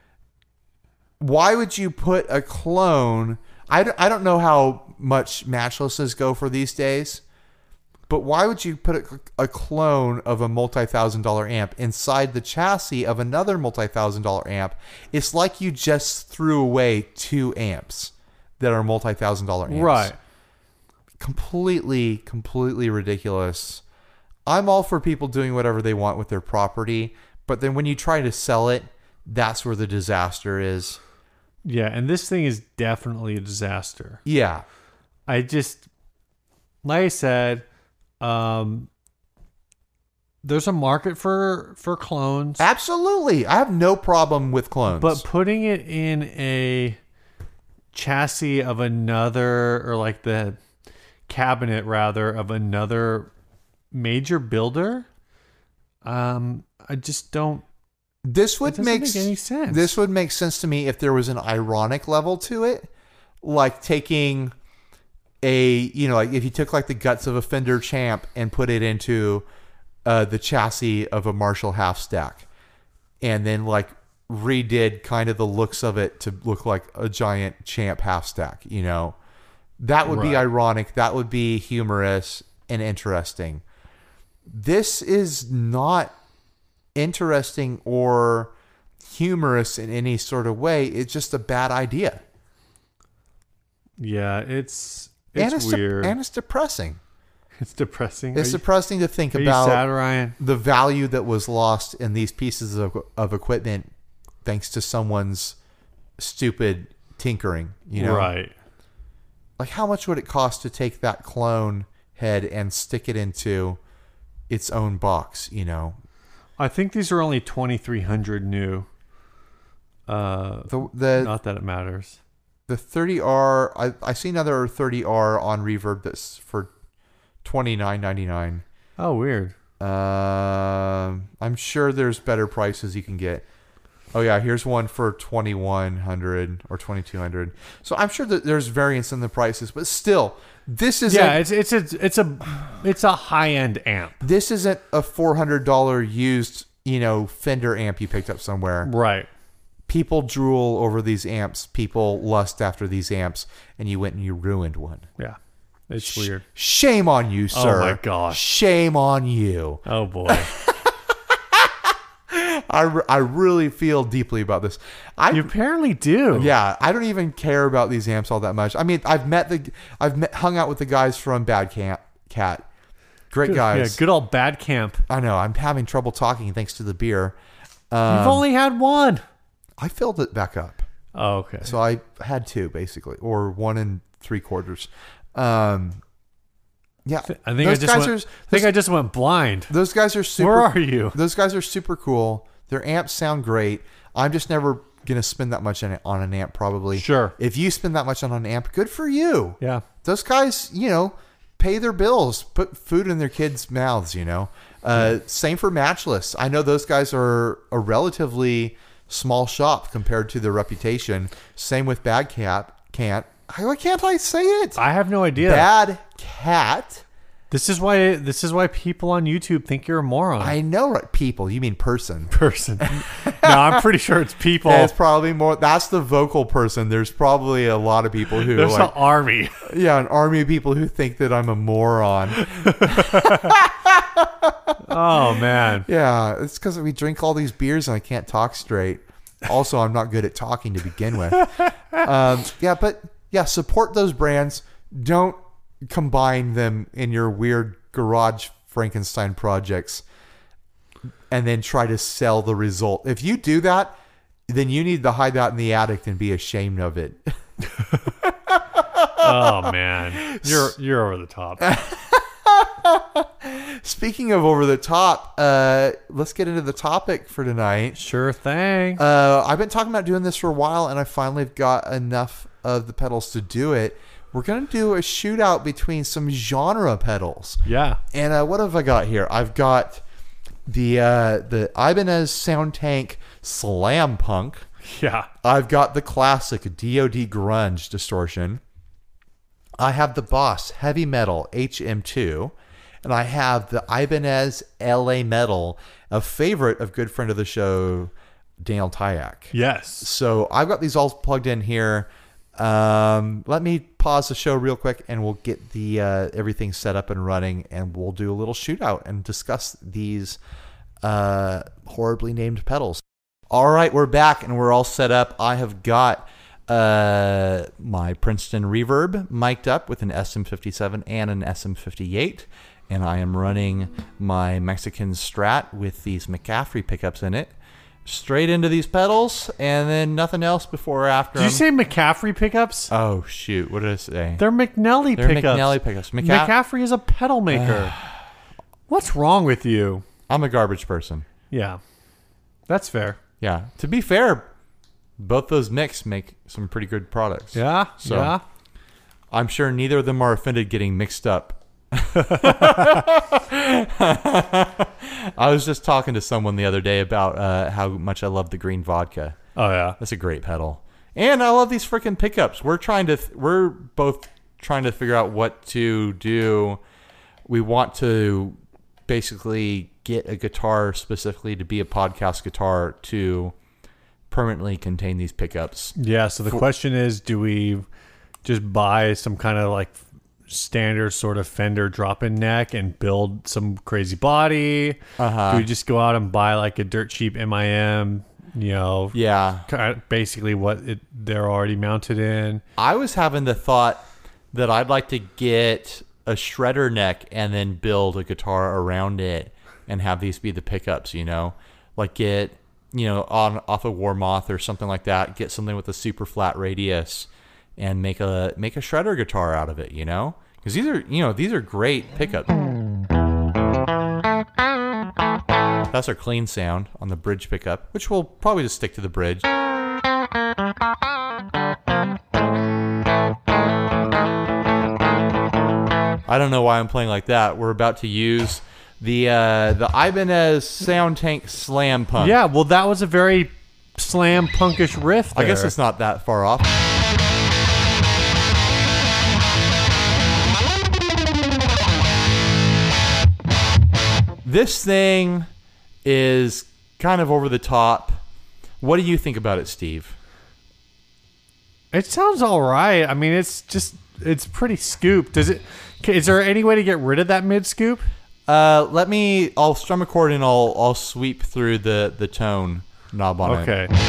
why would you put a clone? I don't, I don't know how much Matchlesses go for these days, but why would you put a, a clone of a multi-thousand dollar amp inside the chassis of another multi-thousand dollar amp? It's like you just threw away two amps that are multi-thousand dollar amps. Right. Completely, completely ridiculous. I'm all for people doing whatever they want with their property, but then when you try to sell it, that's where the disaster is. Yeah, and this thing is definitely a disaster. Yeah. I just, like I said, um, there's a market for for clones, Absolutely. I have no problem with clones. but putting it in a chassis of another, or like the cabinet rather of another major builder, um, I just don't. This would It doesn't make, make any sense. This would make sense to me if there was an ironic level to it, like taking a, you know, like if you took like the guts of a Fender Champ and put it into uh, the chassis of a Marshall half stack, and then like redid kind of the looks of it to look like a giant Champ half stack. You know, that would be Right. ironic. That would be humorous and interesting. This is not interesting or humorous in any sort of way. It's just a bad idea. Yeah, it's it's, and it's de- weird. and it's depressing. It's depressing. It's are you, depressing to think are you about sad, Ryan? the value that was lost in these pieces of, of equipment thanks to someone's stupid tinkering, you know? Right. Like how much would it cost to take that clone head and stick it into its own box, you know? I think these are only twenty-three hundred new. Uh, The the not that it matters. the thirty R, I I see another thirty R on Reverb that's for twenty-nine ninety-nine. Oh, weird. Um, I'm sure there's better prices you can get. Oh yeah, here's one for twenty-one hundred or twenty-two hundred. So I'm sure that there's variance in the prices, but still, this isn't Yeah, it's it's a it's a it's a high end amp. this isn't a four hundred dollars used, you know, Fender amp you picked up somewhere. Right. People drool over these amps. People lust after these amps, and you went and you ruined one. Yeah. It's Sh- weird. Shame on you, sir. my gosh. Shame on you. Oh boy. I, re- I really feel deeply about this. I You apparently do. yeah, I don't even care about these amps all that much. I mean, I've met the I've met, hung out with the guys from Bad Cat. Cat, great Good, guys. Yeah, good old bad camp. I know. I'm having trouble talking thanks to the beer. Um, You've only had one. I filled it back up, Oh, okay. so I had two basically, or one and three quarters. Um, yeah, I think I those just guys went, are I think I just went blind. those guys are super. Where are you? Those guys are super cool. Their amps sound great. I'm just never gonna spend that much on it- on an amp. Probably. Sure. If you spend that much on an amp, good for you. Yeah. Those guys, you know, pay their bills, put food in their kids' mouths. You know. Uh, same for Matchless. I know those guys are a relatively small shop compared to their reputation. Same with Bad Cat. Can't. Why can't I say it? I have no idea. Bad Cat. This is why this is why people on YouTube think you're a moron. I know, right? People. You mean person? person. No, I'm pretty sure it's people. It's probably more. That's the vocal person. There's probably a lot of people who, There's like, an army. yeah, an army of people who think that I'm a moron. Oh man. Yeah, it's because we drink all these beers and I can't talk straight. Also, I'm not good at talking to begin with. Um, yeah, but yeah, support those brands. Don't combine them in your weird garage Frankenstein projects and then try to sell the result. If you do that, then you need to hide that in the attic and be ashamed of it. Oh man. You're you're over the top. Speaking of over the top, uh, let's get into the topic for tonight. Sure thing. Uh, I've been talking about doing this for a while, and I finally got enough of the pedals to do it. We're going to do a shootout between some genre pedals. Yeah. And uh, what have I got here? I've got the uh, the Ibanez Sound Tank Slam Punk. Yeah. I've got the classic D O D Grunge distortion. I have the Boss Heavy Metal H M two. And I have the Ibanez L A Metal, a favorite of good friend of the show, Daniel Tyak. Yes. So I've got these all plugged in here. Um, let me pause the show real quick and we'll get the uh, everything set up and running, and we'll do a little shootout and discuss these uh, horribly named pedals. All right, we're back and we're all set up. I have got uh, my Princeton Reverb mic'd up with an S M fifty-seven and an S M fifty-eight. And I am running my Mexican Strat with these McCaffrey pickups in it. Straight into these pedals, and then nothing else before or after Did you them. say McCaffrey pickups? Oh, shoot. What did I say? They're McNelly They're pickups. McNelly pickups. McCa- McCaffrey is a pedal maker. What's wrong with you? I'm a garbage person. Yeah. That's fair. Yeah. To be fair, both those mix make some pretty good products. Yeah. So- yeah. I'm sure neither of them are offended getting mixed up. I was just talking to someone the other day about uh, how much I love the green vodka. Oh yeah, That's a great pedal. And I love these freaking pickups. We're trying to, th- we're both trying to figure out what to do. We want to basically get a guitar specifically to be a podcast guitar to permanently contain these pickups. yeah. So the For- question is, do we just buy some kind of like standard sort of Fender drop-in neck and build some crazy body? Uh-huh. Do we just go out and buy like a dirt cheap M I M? You know, Yeah. kind of basically what it, they're already mounted in. I was having the thought that I'd like to get a shredder neck and then build a guitar around it and have these be the pickups, you know, like get, you know, on off a Warmoth or something like that, get something with a super flat radius and make a make a shredder guitar out of it, you know, because these are, you know, these are great pickups. That's our clean sound on the bridge pickup, which we'll probably just stick to the bridge. I don't know why I'm playing like that. We're about to use the uh, the Ibanez Sound Tank Slam Punk. Yeah, well, that was a very slam punkish riff there. I guess it's not that far off. This thing is kind of over the top. What do you think about it, Steve? It sounds all right. I mean, it's just it's pretty scoop. Does it? Is there any way to get rid of that mid scoop? Uh, let me. I'll strum a chord and I'll I'll sweep through the the tone knob on it. Okay.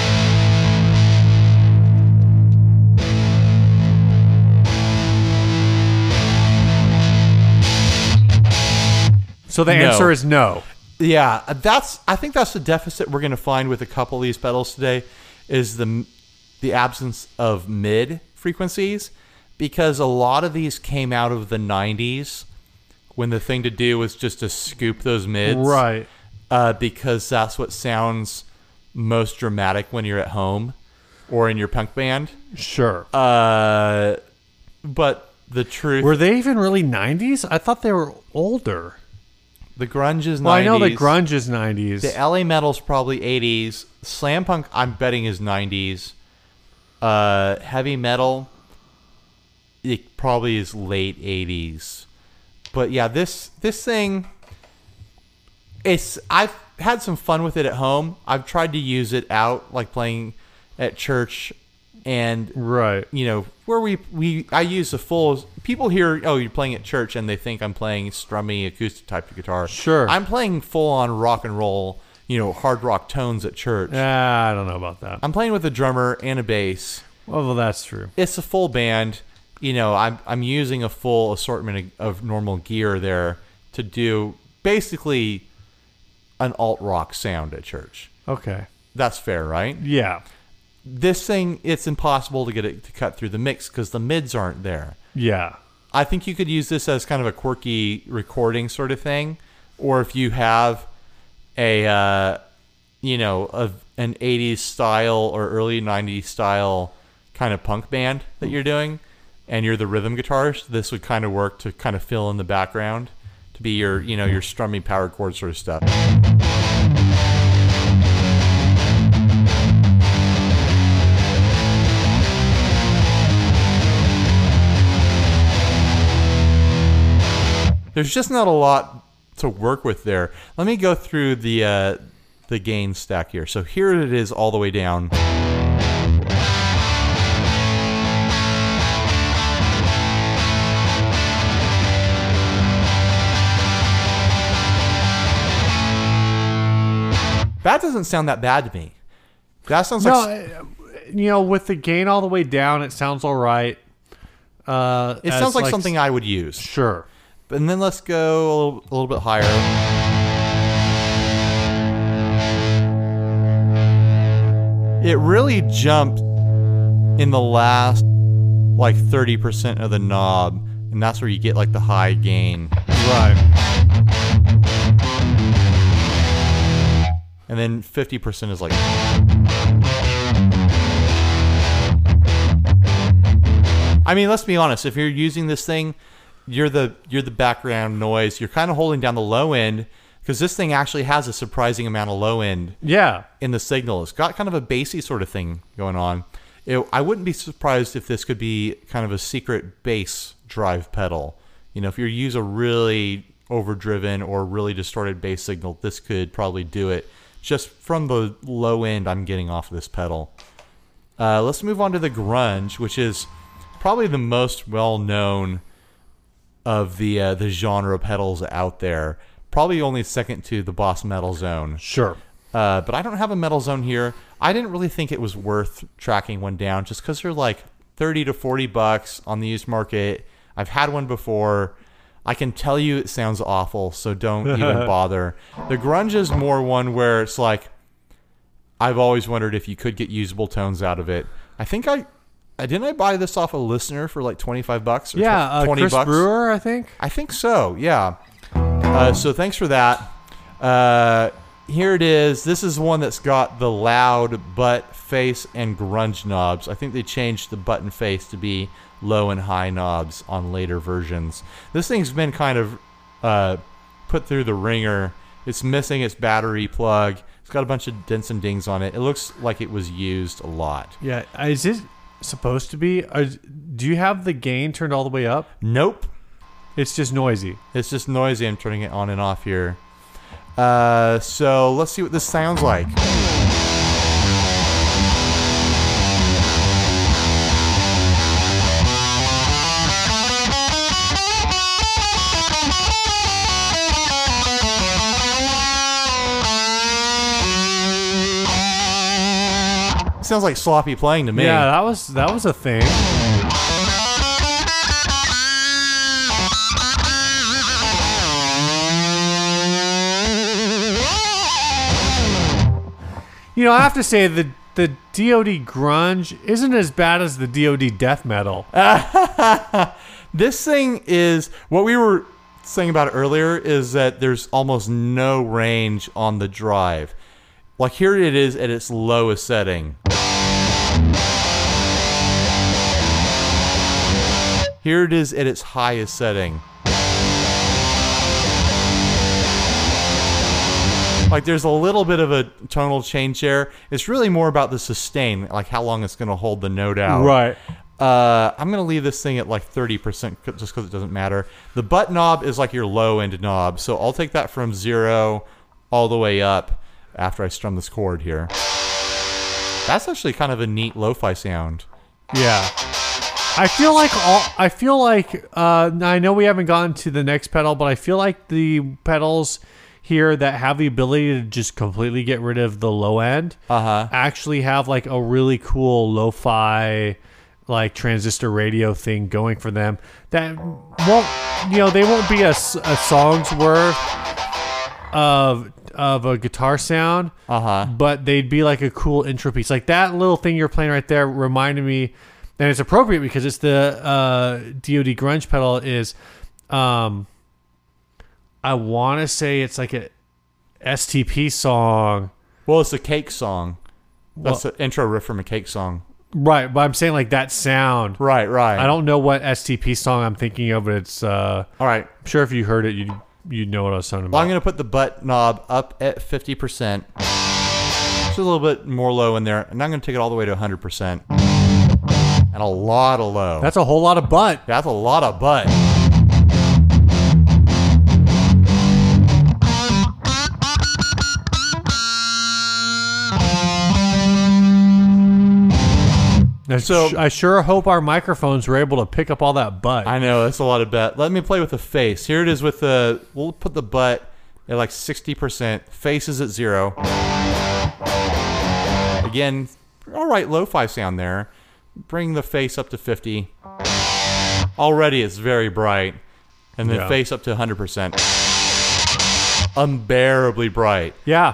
So the No. answer is no. Yeah, that's. I think that's the deficit we're going to find with a couple of these pedals today, is the the absence of mid frequencies, because a lot of these came out of the nineties when the thing to do was just to scoop those mids, Right. Uh, because that's what sounds most dramatic when you're at home or in your punk band. Sure. Uh, but the truth, Were they even really nineties? I thought they were older. the grunge is Well, nineties. I know the grunge is nineties. The L A metal's probably eighties. Slam punk, I'm betting, is nineties. Uh, heavy metal, it probably is late eighties. But yeah, this this thing, it's I've had some fun with it at home. I've tried to use it out, like playing at church, and Right. you know where we we I use the full. People hear, oh, you're playing at church, and they think I'm playing strummy acoustic type of guitar. Sure. I'm playing full on rock and roll, you know, hard rock tones at church. Ah, I don't know about that. I'm playing with a drummer and a bass. Well, well, that's true. It's a full band. You know, I'm I'm using a full assortment of, of normal gear there to do basically an alt rock sound at church. Okay. That's fair, right? Yeah. This thing, it's impossible to get it to cut through the mix because the mids aren't there. Yeah. I think you could use this as kind of a quirky recording sort of thing, or if you have a, uh, you know, a, an eighties style or early nineties style kind of punk band that you're doing, and you're the rhythm guitarist, this would kind of work to kind of fill in the background, to be your, you know, your strummy power chord sort of stuff. There's just not a lot to work with there. Let me go through the uh, the gain stack here. So here it is all the way down. That doesn't sound that bad to me. That sounds No, like uh, you know, with the gain all the way down, it sounds all right. Uh, it as sounds like, something I would use. Sure. And then let's go a little, a little bit higher. It really jumped in the last like thirty percent of the knob, and that's where you get like the high gain. Right. And then fifty percent is like... I mean, let's be honest. If you're using this thing, you're the you're the background noise. You're kind of holding down the low end because this thing actually has a surprising amount of low end Yeah. in the signal. It's got kind of a bassy sort of thing going on. It, I wouldn't be surprised if this could be kind of a secret bass drive pedal. You know, if you use a really overdriven or really distorted bass signal, this could probably do it just from the low end I'm getting off of this pedal. Uh, let's move on to the grunge, which is probably the most well-known of the uh, the genre pedals out there. Probably only second to the Boss Metal Zone. Sure. Uh, but I don't have a Metal Zone here. I didn't really think it was worth tracking one down just because they're like thirty to forty bucks on the used market. I've had one before. I can tell you it sounds awful, so don't even bother. The grunge is more one where it's like, I've always wondered if you could get usable tones out of it. I think I, I didn't I buy this off a listener for like twenty-five bucks or Yeah, uh, twenty Chris bucks? Brewer, I think. I think so, yeah. Uh, so thanks for that. Uh, here it is. This is one that's got the loud butt, face, and grunge knobs. I think they changed the button face to be low and high knobs on later versions. This thing's been kind of uh, put through the ringer. It's missing its battery plug. It's got a bunch of dents and dings on it. It looks like it was used a lot. Yeah. Is it supposed to be? Are, do you have the gain turned all the way up? Nope. It's just noisy. It's just noisy. I'm turning it on and off here. Uh, so let's see what this sounds like. Sounds like sloppy playing to me. Yeah, that was that was a thing. You know, I have to say the the D O D grunge isn't as bad as the D O D death metal. This thing is what we were saying about it earlier is that there's almost no range on the drive. Like here it is at its lowest setting. Here it is at its highest setting. Like there's a little bit of a tonal change there. It's really more about the sustain, like how long it's going to hold the note out. Right. Uh, I'm going to leave this thing at like thirty percent just because it doesn't matter. The butt knob is like your low end knob. So I'll take that from zero all the way up after I strum this chord here. That's actually kind of a neat lo-fi sound. Yeah. I feel like all I feel like uh, I know we haven't gotten to the next pedal, but I feel like the pedals here that have the ability to just completely get rid of the low end Uh-huh. actually have like a really cool lo-fi like transistor radio thing going for them that won't, you know, they won't be a, s- a song's worth of of a guitar sound, Uh-huh. but they'd be like a cool intro piece. Like that little thing you're playing right there reminded me, and it's appropriate because it's the uh, D O D grunge pedal is, um, I want to say it's like a S T P song. Well, it's a Cake song. That's Well- the intro riff from a Cake song. Right, but I'm saying like that sound. Right, right. I don't know what S T P song I'm thinking of, but it's, uh, All right. I'm sure if you heard it, you'd, you'd know what I was talking Well, about. I'm going to put the butt knob up at fifty percent. Just a little bit more low in there. And I'm going to take it all the way to one hundred percent. And a lot of low. That's a whole lot of butt. That's a lot of butt. So So- I sure hope our microphones were able to pick up all that butt. I know, that's a lot of butt. Let me play with the face. Here it is with the, we'll put the butt at like sixty percent. Face is at zero. Again, all right, lo-fi sound there. Bring the face up to fifty. Already it's very bright. And then Yeah. face up to one hundred percent. Unbearably bright. yeah.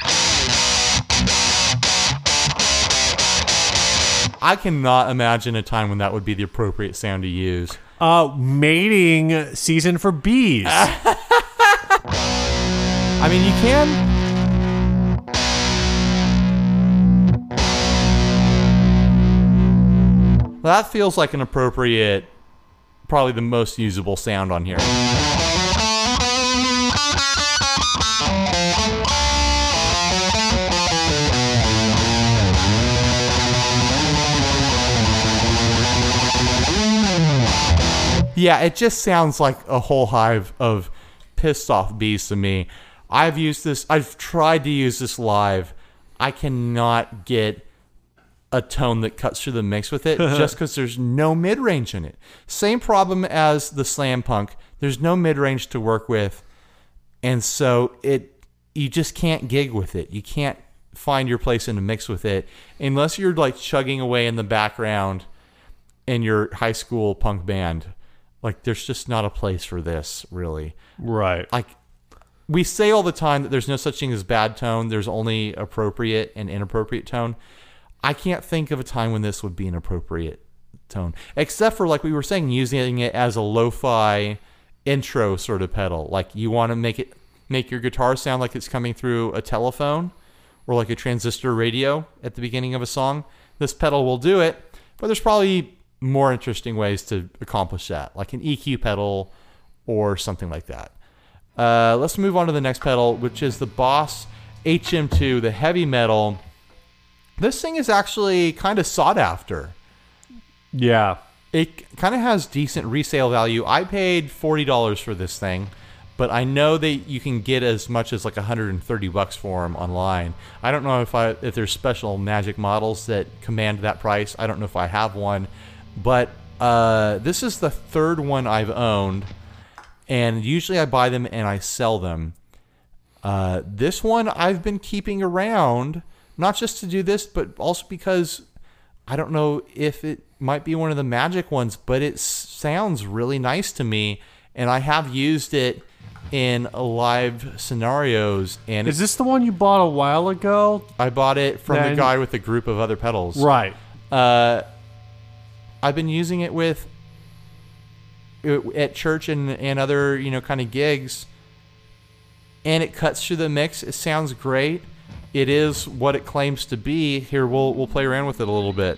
I cannot imagine a time when that would be the appropriate sound to use. Uh, mating season for bees. I mean, you can. That feels like an appropriate, probably the most usable sound on here. Yeah, it just sounds like a whole hive of pissed off bees to me. I've used this, I've tried to use this live. I cannot get a tone that cuts through the mix with it just because there's no mid-range in it. Same problem as the Slam Punk. There's no mid-range to work with. And so it you just can't gig with it. You can't find your place in a mix with it unless you're like chugging away in the background in your high school punk band. Like, there's just not a place for this, really. Right. Like, we say all the time that there's no such thing as bad tone. There's only appropriate and inappropriate tone. I can't think of a time when this would be an appropriate tone. Except for, like we were saying, using it as a lo-fi intro sort of pedal. Like, you want to make it make your guitar sound like it's coming through a telephone or like a transistor radio at the beginning of a song. This pedal will do it, but there's probably more interesting ways to accomplish that, like an E Q pedal or something like that. Uh, let's move on to the next pedal, which is the Boss H M two, the heavy metal. This thing is actually kind of sought after. Yeah. It kind of has decent resale value. I paid forty dollars for this thing, but I know that you can get as much as like one hundred thirty bucks for them online. I don't know if I if there's special Magic models that command that price. I don't know if I have one. But uh, this is the third one I've owned, and usually I buy them and I sell them. Uh, this one I've been keeping around, not just to do this, but also because I don't know if it might be one of the Magic ones, but it sounds really nice to me, and I have used it in live scenarios. And is this the one you bought a while ago? I bought it from Then, the guy with a group of other pedals. Right. Uh, I've been using it with at church and, and other, you know, kind of gigs, and it cuts through the mix. It sounds great. It is what it claims to be. Here, we'll we'll play around with it a little bit.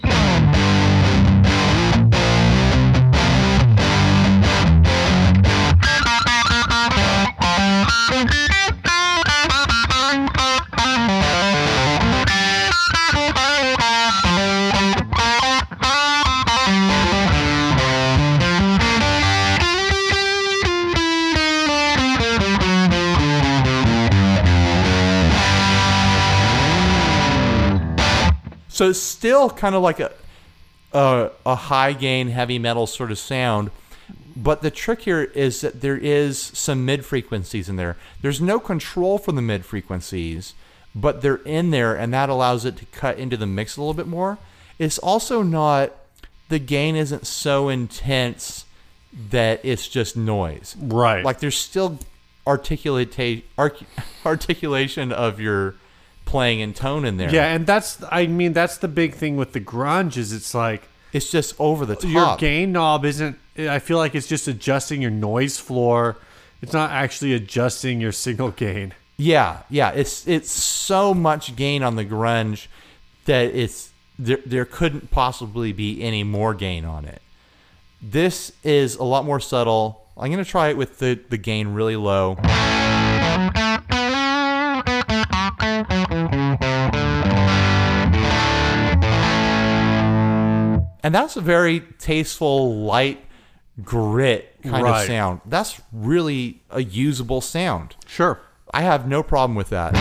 So it's still kind of like a, a a high gain heavy metal sort of sound, but the trick here is that there is some mid frequencies in there. There's no control for the mid frequencies, but they're in there, and that allows it to cut into the mix a little bit more. It's also not, the gain isn't so intense that it's just noise. Right. Like, there's still articulate arc, articulation of your playing and tone in there. Yeah, and that's, I mean, that's the big thing with the grunge is it's like, it's just over the top. your gain knob isn't, I feel like it's just adjusting your noise floor. It's not actually adjusting your signal gain. Yeah, yeah. It's it's so much gain on the grunge that it's there, there couldn't possibly be any more gain on it. This is a lot more subtle. I'm going to try it with the, the gain really low. And that's a very tasteful, light, grit kind Right. of sound. That's really a usable sound. Sure. I have no problem with that.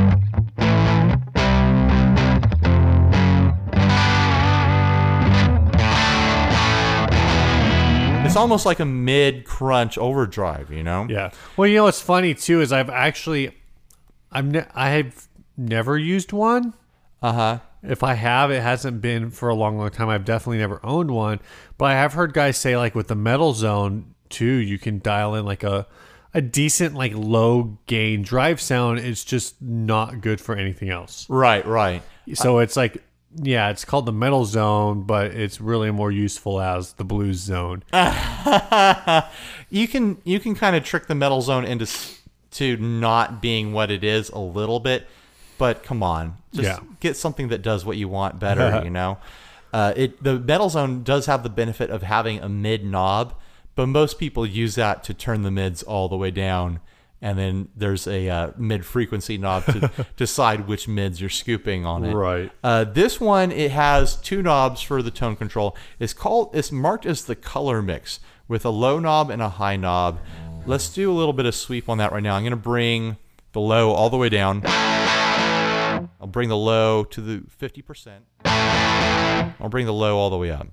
It's almost like a mid-crunch overdrive, you know? Yeah. Well, you know what's funny too is I've actually, I've ne- I have never used one. Uh-huh. If I have, it hasn't been for a long, long time. I've definitely never owned one, but I have heard guys say like with the Metal Zone too, you can dial in like a a decent like low gain drive sound. It's just not good for anything else. Right, right. So it's like, yeah, it's called the Metal Zone, but it's really more useful as the Blues Zone. you can you can kind of trick the Metal Zone into s- to not being what it is a little bit, but come on, just Yeah. get something that does what you want better, you know. Uh, it the Metal Zone does have the benefit of having a mid knob, but most people use that to turn the mids all the way down, and then there's a uh, mid frequency knob to decide which mids you're scooping on it. Right. Uh, this one, it has two knobs for the tone control. It's called it's marked as the color mix with a low knob and a high knob. Let's do a little bit of sweep on that right now. I'm going to bring the low all the way down. I'll bring the low to the fifty percent. I'll bring the low all the way up.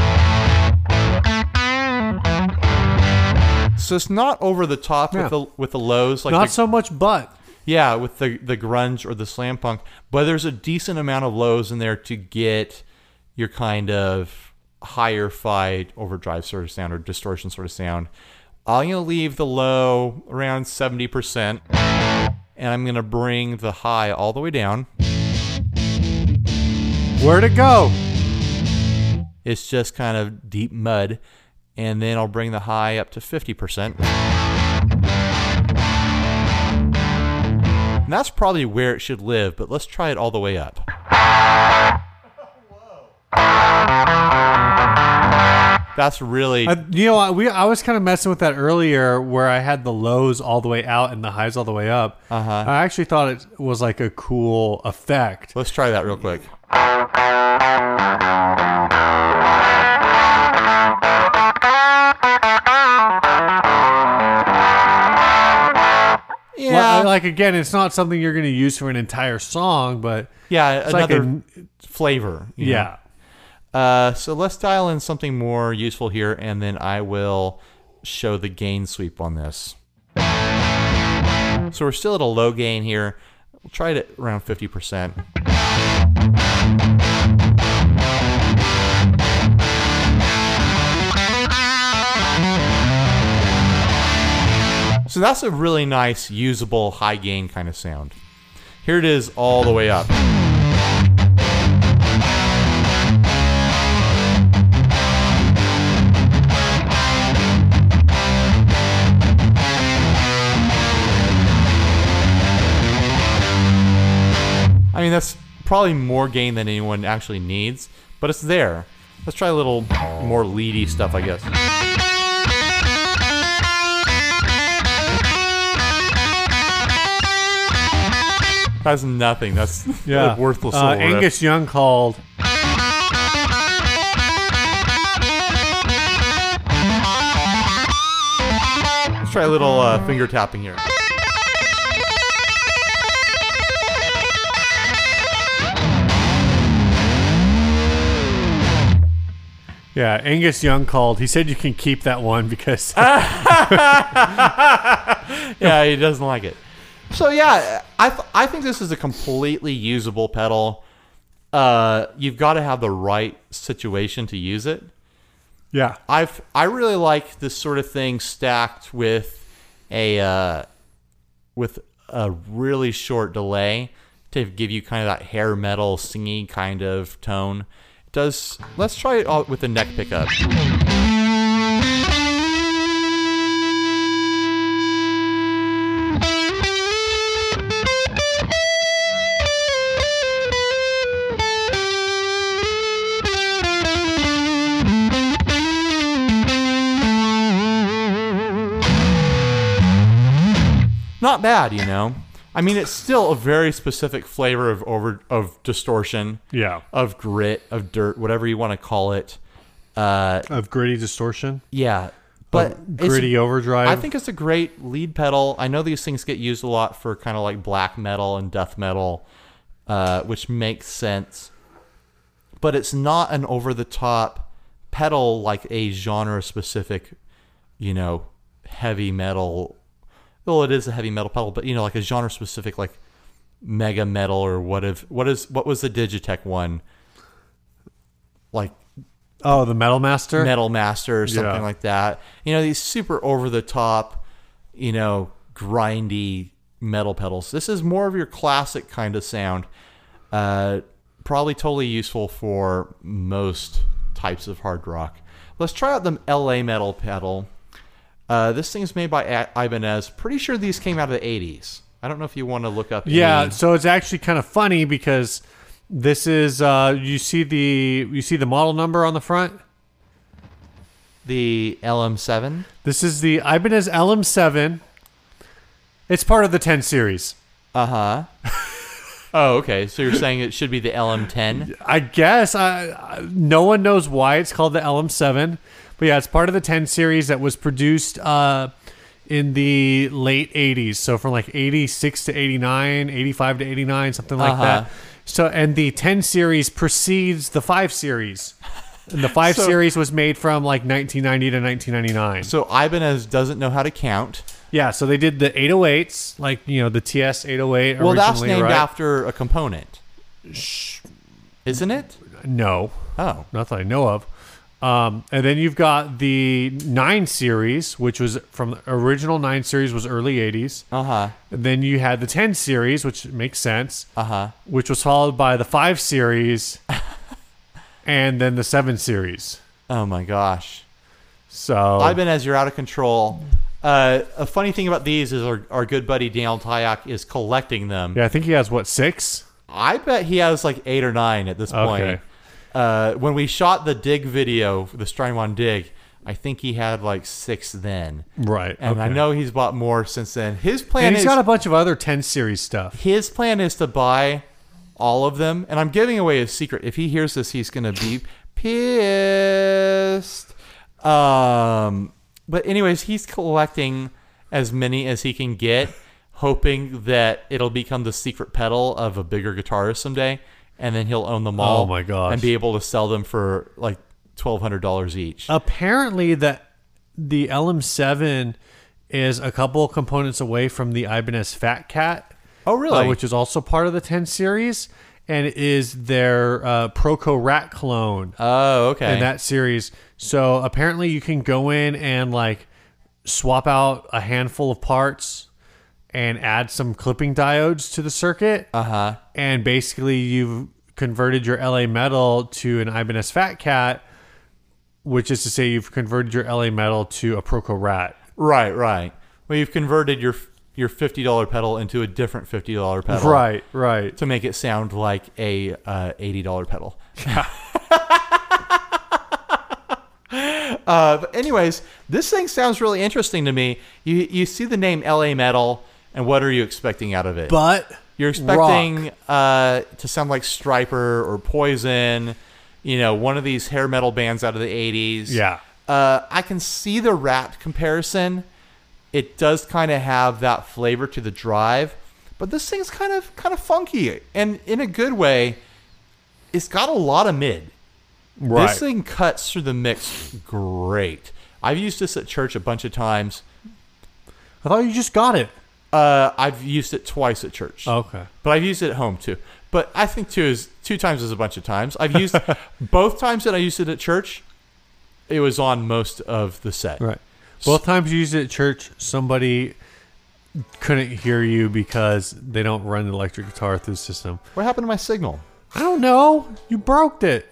So it's not over the top Yeah. with the with the lows, like Not the, so much butt. yeah, with the the grunge or the slam punk, but there's a decent amount of lows in there to get your kind of higher fight overdrive sort of sound or distortion sort of sound. I'm gonna leave the low around seventy percent, and I'm gonna bring the high all the way down. Where'd it go? It's just kind of deep mud. And then I'll bring the high up to fifty percent. And that's probably where it should live, but let's try it all the way up. That's really... I, you know, I, we I was kind of messing with that earlier, where I had the lows all the way out and the highs all the way up. Uh-huh. I actually thought it was like a cool effect. Let's try that real quick. Yeah. Well, I- like again, it's not something you're going to use for an entire song, but Yeah, it's like another a, flavor. you know? yeah. Uh, so let's dial in something more useful here, and then I will show the gain sweep on this. So we're still at a low gain here. We'll try it at around fifty percent. So that's a really nice, usable, high gain kind of sound. Here it is all the way up. I mean, that's probably more gain than anyone actually needs, but it's there. Let's try a little more leady stuff, I guess. That's nothing. That's Yeah. like worthless. Uh, little riff. Angus Young called. Let's try a little uh, finger tapping here. Yeah, Angus Young called. He said you can keep that one because Yeah, he doesn't like it. So yeah, I th- I think this is a completely usable pedal. Uh, you've got to have the right situation to use it. yeah, I've I really like this sort of thing stacked with a uh, with a really short delay to give you kind of that hair metal singy kind of tone. It does let's try it all with the neck pickup. Not bad, you know. I mean, it's still a very specific flavor of over of distortion, yeah, of grit, of dirt, whatever you want to call it. Uh, of gritty distortion, yeah, but of it's- gritty overdrive. I think it's a great lead pedal. I know these things get used a lot for kind of like black metal and death metal, uh, which makes sense. But it's not an over-the-top pedal like a genre-specific, you know, heavy metal. Well, it is a heavy metal pedal, but you know, like a genre-specific, like mega metal or what if what is what was the Digitech one? Like oh, the Metal Master. Metal Master or something Yeah. like that. You know, these super over the top, you know, grindy metal pedals. This is more of your classic kind of sound. Uh, probably totally useful for most types of hard rock. Let's try out the L A metal pedal. Uh, this thing's made by A- Ibanez. Pretty sure these came out of the eighties. I don't know if you want to look up. Yeah, any- so it's actually kind of funny because This is uh, you see the you see the model number on the front. The L M seven. This is the Ibanez L M seven. It's part of the ten series. Uh huh. Oh, okay. So you're saying it should be the L M ten? I guess. I, I no one knows why it's called the L M seven, but yeah, it's part of the ten series that was produced uh, in the late eighties. So from like eighty-six to eighty-nine, eighty-five to eighty-nine, something like Uh-huh. that. So and the ten series precedes the five series. And the five So- series was made from like nineteen ninety to nineteen ninety-nine. So Ibanez doesn't know how to count. Yeah, so they did the eight oh eights, like, you know, the T S eight oh eight Well, that's originally, named right? after a component, isn't it? No, Oh, not that I know of. Um, and then you've got the nine series, which was from the original nine series was early eighties. uh huh, And then you had the ten series, which makes sense, uh huh. which was followed by the five series and then the seven series. Oh my gosh, So Ibanez, you're out of control. Uh, a funny thing about these is our, our good buddy Daniel Tyak is collecting them. yeah, I think he has what, six? I bet he has like eight or nine at this point. Okay. Uh, when we shot the dig video, the Strymon dig, I think he had like six then. Right. And I okay. know he's bought more since then. His plan And he's is got a bunch of other ten series stuff. his plan is to buy all of them. And I'm giving away a secret. If he hears this, he's gonna be pissed. Um, but anyways, he's collecting as many as he can get, hoping that it'll become the secret pedal of a bigger guitarist someday, and then he'll own them all. Oh my gosh. And be able to sell them for like twelve hundred dollars each. Apparently, that the L M seven is a couple of components away from the Ibanez Fat Cat. Oh, really? Uh, which is also part of the ten series, and it is their uh, Proco Rat clone Oh, okay. in that series. So apparently, you can go in and like swap out a handful of parts and add some clipping diodes to the circuit, uh huh. and basically you've converted your L A Metal to an Ibanez Fat Cat, which is to say you've converted your L A Metal to a Proco Rat. Right, right. Well, you've converted your your fifty dollar pedal into a different fifty dollar pedal. Right, right. To make it sound like a uh, eighty dollar pedal. uh, but anyways, this thing sounds really interesting to me. You you see the name L A Metal, and what are you expecting out of it? But You're expecting rock. uh, to sound like Stryper or Poison, you know, one of these hair metal bands out of the eighties. Yeah. Uh, I can see the Rat comparison. It does kind of have that flavor to the drive, but this thing's kind of kind of funky, and in a good way. It's got a lot of mid. Right. This thing cuts through the mix great. I've used this at church a bunch of times. I thought you just got it. Uh, I've used it twice at church. Okay. But I've used it at home too. But I think two is two times is a bunch of times. I've used both times that I used it at church. It was on most of the set. Right. Both times you used it at church, somebody couldn't hear you because they don't run the electric guitar through the system. What happened to my signal? I don't know. You broke it.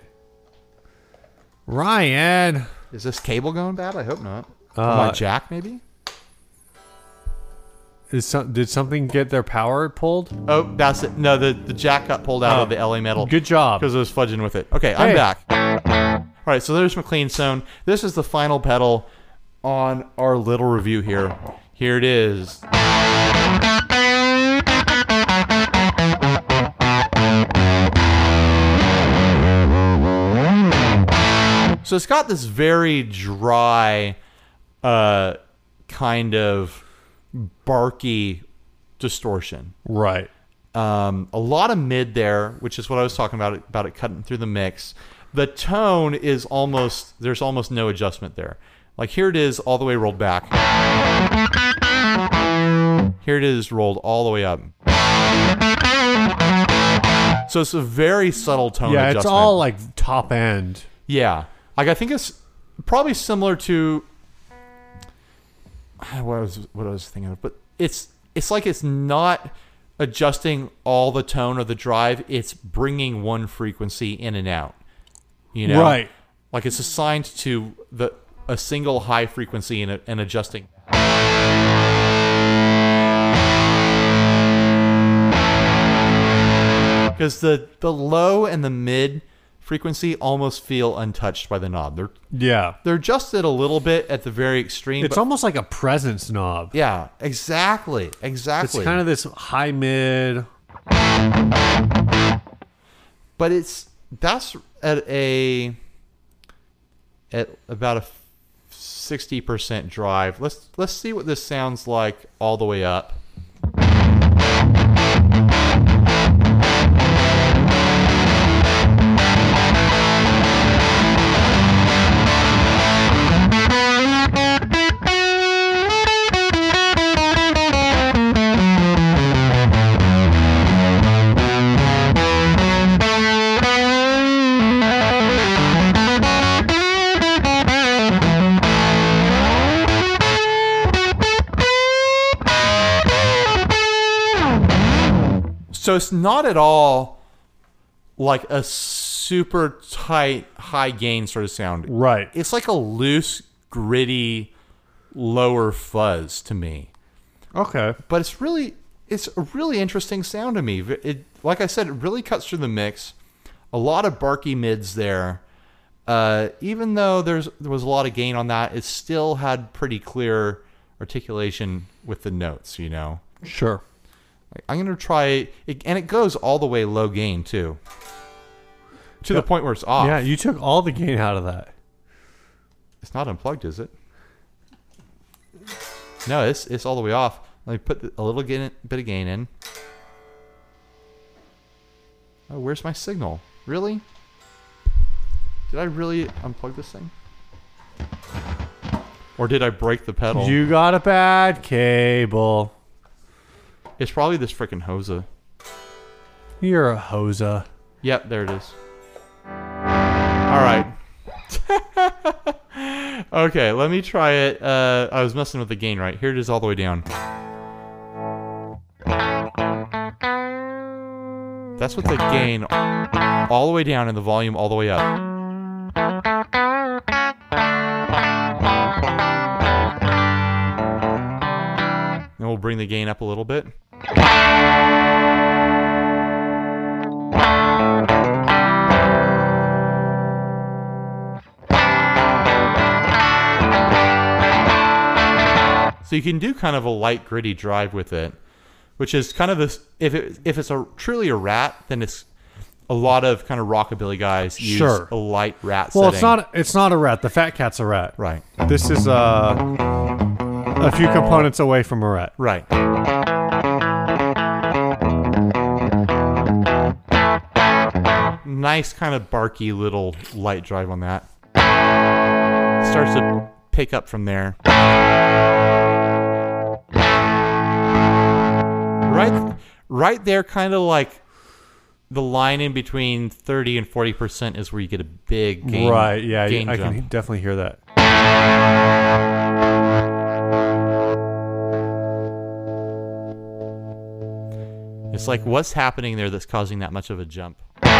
Ryan. Is this cable going bad? I hope not. Or Uh, my jack, maybe? Is some, did something get their power pulled? Oh, that's it. No, the, the jack got pulled out Oh, of the L A Metal. Good job. Because I was fudging with it. Okay, I'm Hey. back. All right, so there's McLean Stone. This is the final pedal on our little review here. Here it is. So it's got this very dry, uh, kind of barky distortion. Right. Um, a lot of mid there, which is what I was talking about about it cutting through the mix. The tone is almost there's almost no adjustment there. Like here it is all the way rolled back. Here it is rolled all the way up. So it's a very subtle tone Yeah, adjustment. it's all like top end. Yeah. Like I think it's probably similar to what I was what I was thinking of, but it's it's like it's not adjusting all the tone of the drive, it's bringing one frequency in and out. You know? Right. Like it's assigned to the a single high frequency and, and adjusting. Because the, the low and the mid frequency almost feel untouched by the knob. They're Yeah. they're adjusted a little bit at the very extreme. It's but, almost like a presence knob. yeah, exactly, exactly. It's kind of this high mid. But it's that's at a at about a sixty percent drive. Let's let's see what this sounds like all the way up. So it's not at all like a super tight, high gain sort of sound. Right. It's like a loose, gritty, lower fuzz to me. Okay. But it's really, it's a really interesting sound to me. It, like I said, it really cuts through the mix. A lot of barky mids there. Uh, even though there's there was a lot of gain on that, it still had pretty clear articulation with the notes, you know. Sure. I'm going to try it, and it goes all the way low gain, too. To Yep. the point where it's off. Yeah, you took all the gain out of that. It's not unplugged, is it? No, it's it's all the way off. Let me put the, a little gain, bit of gain in. Oh, where's my signal? Really? Did I really unplug this thing? Or did I break the pedal? You got a bad cable. It's probably this freaking Hosa. You're a hosa. Yep, there it is. All right. Okay, let me try it. Uh, I was messing with the gain, right? Here it is all the way down. That's with the gain all the way down and the volume all the way up. Then we'll bring the gain up a little bit. So you can do kind of a light, gritty drive with it, which is kind of this. If it if it's a truly a rat, then it's a lot of kind of rockabilly guys use Sure. a light rat. Well, setting. it's not. It's not a rat. The Fat Cat's a rat. right, This is uh, a few components away from a rat. right. Nice kind of barky little light drive on that. Starts to pick up from there. Right, right there, kind of like the line in between thirty and forty percent is where you get a big gain. Right. Yeah. gain I jump. can definitely hear that. It's like, what's happening there that's causing that much of a jump?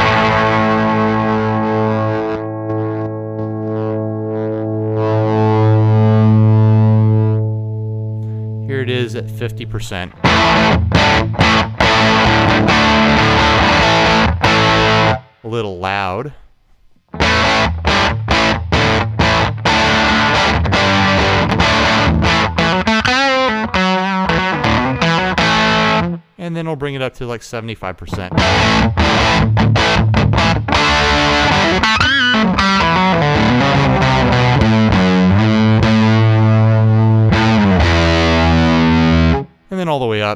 Here it is at fifty percent. A little loud. And then we'll bring it up to like seventy-five percent. And then all the way up.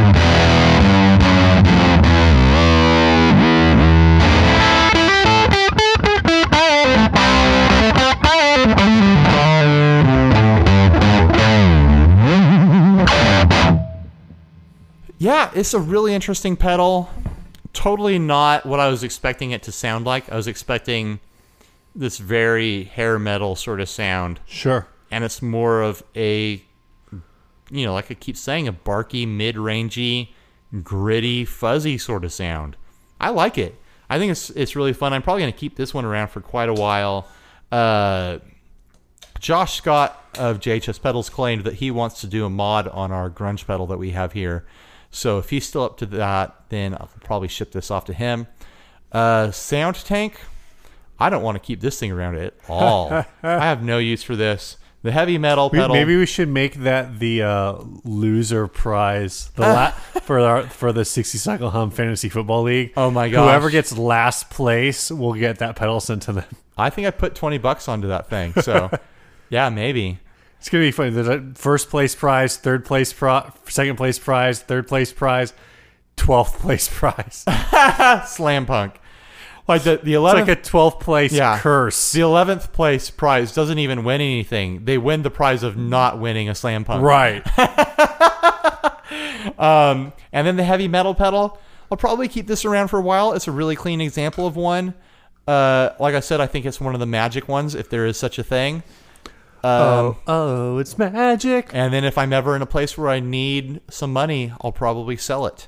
Yeah, it's a really interesting pedal. Totally not what I was expecting it to sound like. I was expecting this very hair metal sort of sound. Sure. And it's more of a, you know, like I keep saying, a barky, mid-rangey, gritty, fuzzy sort of sound. I like it. I think it's it's really fun. I'm probably going to keep this one around for quite a while. Uh, Josh Scott of J H S Pedals claimed that he wants to do a mod on our grunge pedal that we have here. So if he's still up to that, then I'll probably ship this off to him. Uh, Sound Tank. I don't want to keep this thing around at all. I have no use for this. The heavy metal We- pedal. Maybe we should make that the uh, loser prize the la- for our, for the sixty Cycle Hum Fantasy Football League. Oh my gosh. Whoever gets last place will get that pedal sent to them. I think I put twenty bucks onto that thing. So yeah, maybe. It's gonna be funny. There's a first place prize, third place prize, second place prize, third place prize, twelfth place prize. Slam Punk. Like the, the It's eleventh like a twelfth place Yeah. curse. the eleventh place prize doesn't even win anything. They win the prize of not winning a Slam Punk. Right. Um, and then the heavy metal pedal. I'll probably keep this around for a while. It's a really clean example of one. Uh, like I said, I think it's one of the magic ones, if there is such a thing. Um, oh, oh, it's magic. And then if I'm ever in a place where I need some money, I'll probably sell it.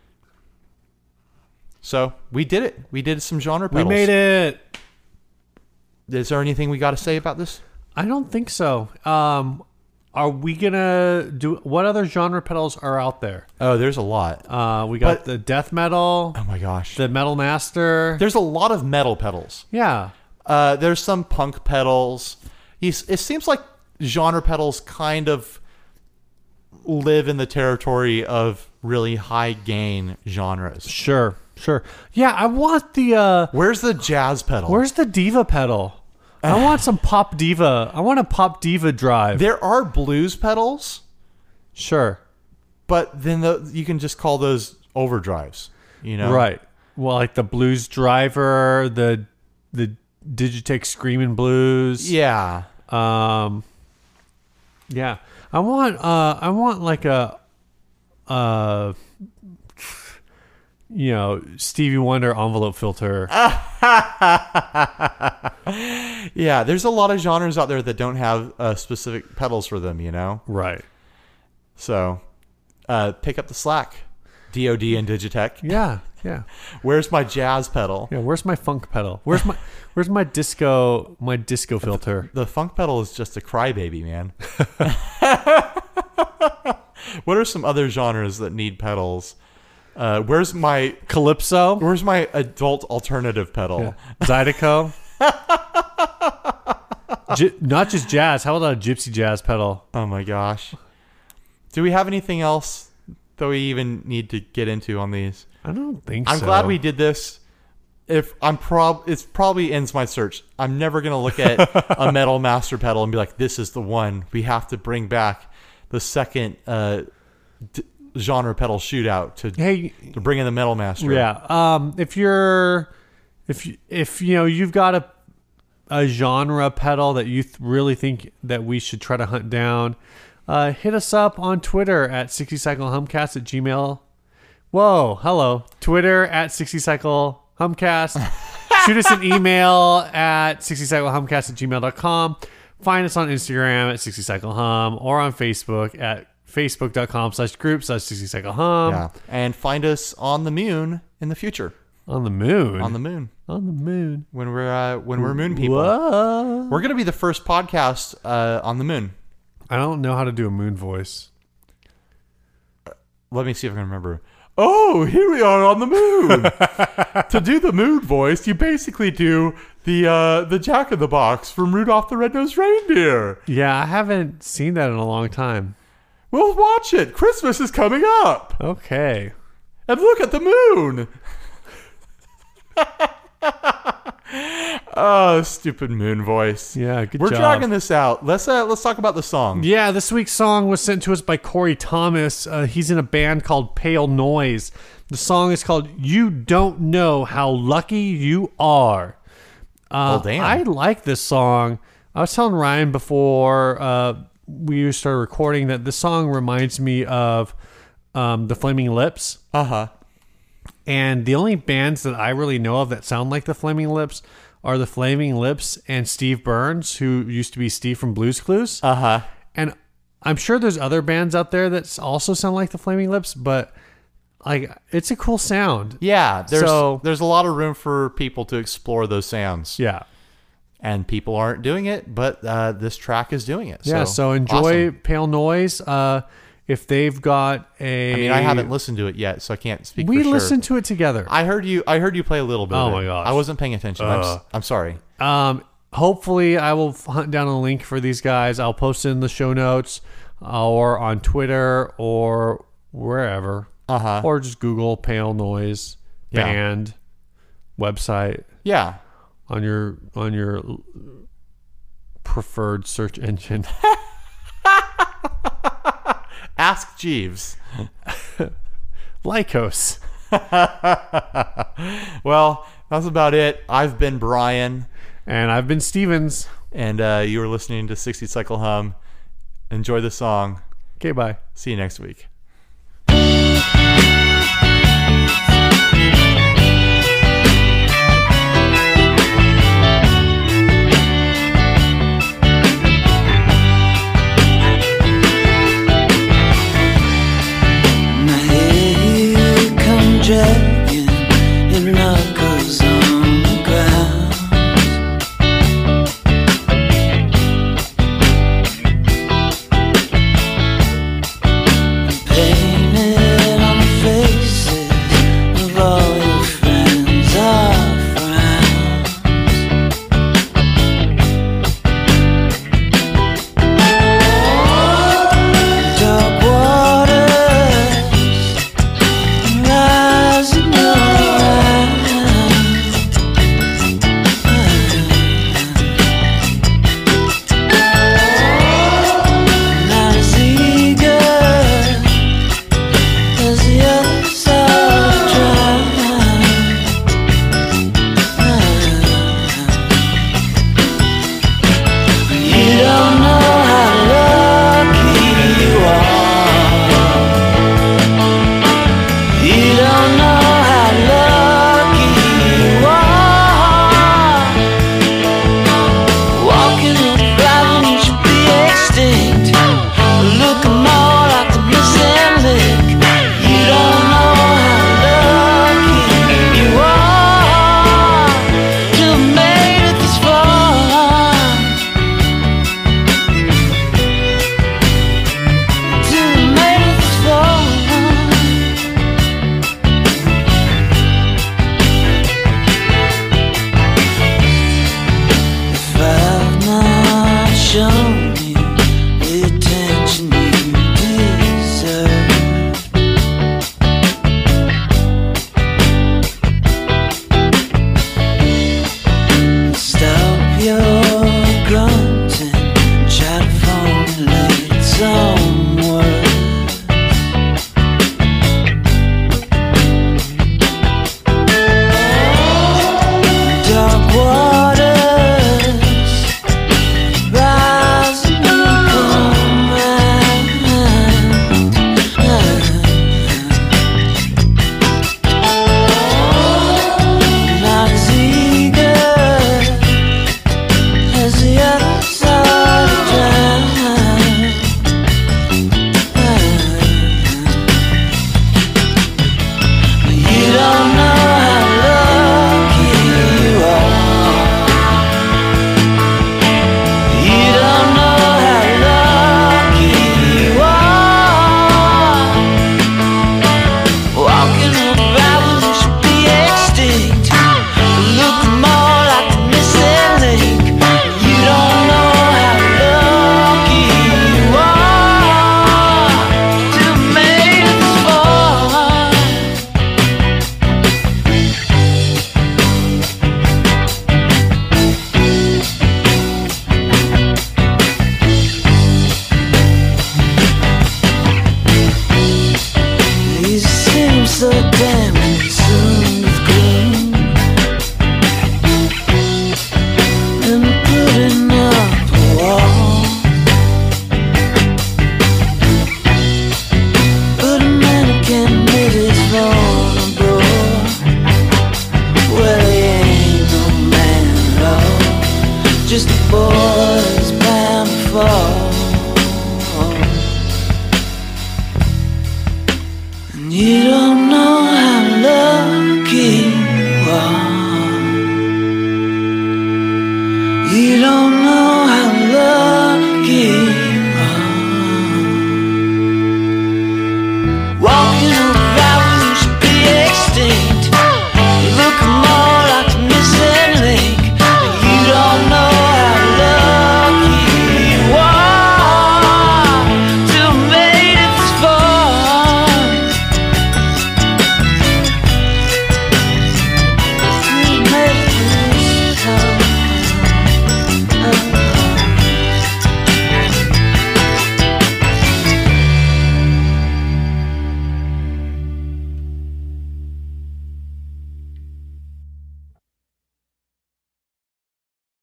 So we did it. We did some genre We pedals. made it. Is there anything we got to say about this? I don't think so. Um, are we gonna do what other genre pedals are out there? Oh, there's a lot. Uh, we got But- the death metal, Oh my gosh. the Metal Master. There's a lot of metal pedals. Yeah. Uh, there's some punk pedals. He's, it seems like genre pedals kind of live in the territory of really high gain genres. Sure. Sure. Yeah, I want the uh Where's the jazz pedal? where's the diva pedal? I want some pop diva. I want a pop diva drive. There are blues pedals, Sure. but then the, you can just call those overdrives. You know, Right. Well, like the blues driver, the the Digitech Screaming Blues. Yeah. Um Yeah. I want uh I want like a uh you know, Stevie Wonder envelope filter. Yeah, there's a lot of genres out there that don't have uh, specific pedals for them, you know? Right. So, uh, pick up the slack, D O D and Digitech. Yeah. Yeah. Where's my jazz pedal? Yeah, where's my funk pedal? Where's my where's my disco my disco filter? The funk pedal is just a crybaby, man. What are some other genres that need pedals? Uh, where's my Calypso? Where's my adult alternative pedal? Yeah. Zydeco? Gy- not just jazz. How about a gypsy jazz pedal? Oh my gosh. Do we have anything else that we even need to get into on these? I don't think I'm so. glad we did this. If I'm prob, it's probably ends my search. I'm never gonna look at a Metal Master pedal and be like, "This is the one." We have to bring back the second uh, d- genre pedal shootout to Hey, to bring in the Metal Master. yeah. Um, if you're, if you, if you know you've got a a genre pedal that you th- really think that we should try to hunt down, uh, hit us up on Twitter at sixty cycle humcast at gmail. Whoa, hello, Twitter at sixty cycle humcast. Shoot us an email at sixty cycle humcast at gmail dot com. Find us on Instagram at sixty cycle hum or on Facebook at facebook.com slash group slash 60 cycle hum. Yeah. And find us on the moon in the future. On the moon. On the moon On the moon. when we're uh, when we're moon people. Whoa. We're gonna be the first podcast uh, on the moon. I don't know how to do a moon voice. Let me see if I can remember. Oh, here we are on the moon. To do the moon voice, you basically do the uh, the Jack in the Box from Rudolph the Red-Nosed Reindeer. Yeah, I haven't seen that in a long time. Well, watch it. Christmas is coming up. Okay. And look at the moon. Oh, stupid moon voice. Yeah, good We're job. dragging this out. Let's uh, let's talk about the song. Yeah, this week's song was sent to us by Corey Thomas. Uh, he's in a band called Pale Noise. The song is called You Don't Know How Lucky You Are. Uh, Well, damn. I like this song. I was telling Ryan before uh, we started recording that this song reminds me of um, the Flaming Lips. Uh huh. And the only bands that I really know of that sound like the Flaming Lips are the Flaming Lips and Steve Burns, who used to be Steve from Blue's Clues. Uh huh. And I'm sure there's other bands out there that also sound like the Flaming Lips, but like it's a cool sound. Yeah. There's So- there's a lot of room for people to explore those sounds. Yeah. And people aren't doing it, but uh, this track is doing it. Yeah. So enjoy awesome. Pale Noise. Uh, if they've got a. I mean, I haven't listened to it yet, so I can't speak. We for sure. listened to it together. I heard you. I heard you play a little bit. Oh of my it. gosh. I wasn't paying attention. I'm, Uh. s- I'm sorry. Um, hopefully, I will hunt down a link for these guys. I'll post it in the show notes, or on Twitter, or wherever, Uh huh. or just Google Pale Noise Yeah. Band website Yeah. on your on your preferred search engine. Ask Jeeves. Lycos. Well, that's about it. I've been Brian, And I've been Stevens. and uh, you were listening to sixty Cycle Hum. Enjoy the song. Okay, bye. See you next week. Now here you come dragging your knuckles on the ground. Painted on the faces of all your friends are frowns. Dark waters rising around. Not as eager as the others are trying. You don't know how lucky you are. You don't know how lucky you are. Walking around you should be extinct. Looking more like the missing link. You don't know how lucky you are to have made it this far. To have made it this far. If I've not shown you the attention you deserve, stop your grunting, try to formulate some words. Dark waters rising around. Not as eager as the others are to drown. You don't know how lucky you are. You don't know how lucky you are. Walking around when you should be extinct. Looking more like the missing link. You don't know how lucky you are to have made it this far. You seem so damn consumed with gloom and putting up a wall. But a man can admit his vulnerable. Well, he ain't no man at all. Just a boy's bound to fall. And you don't know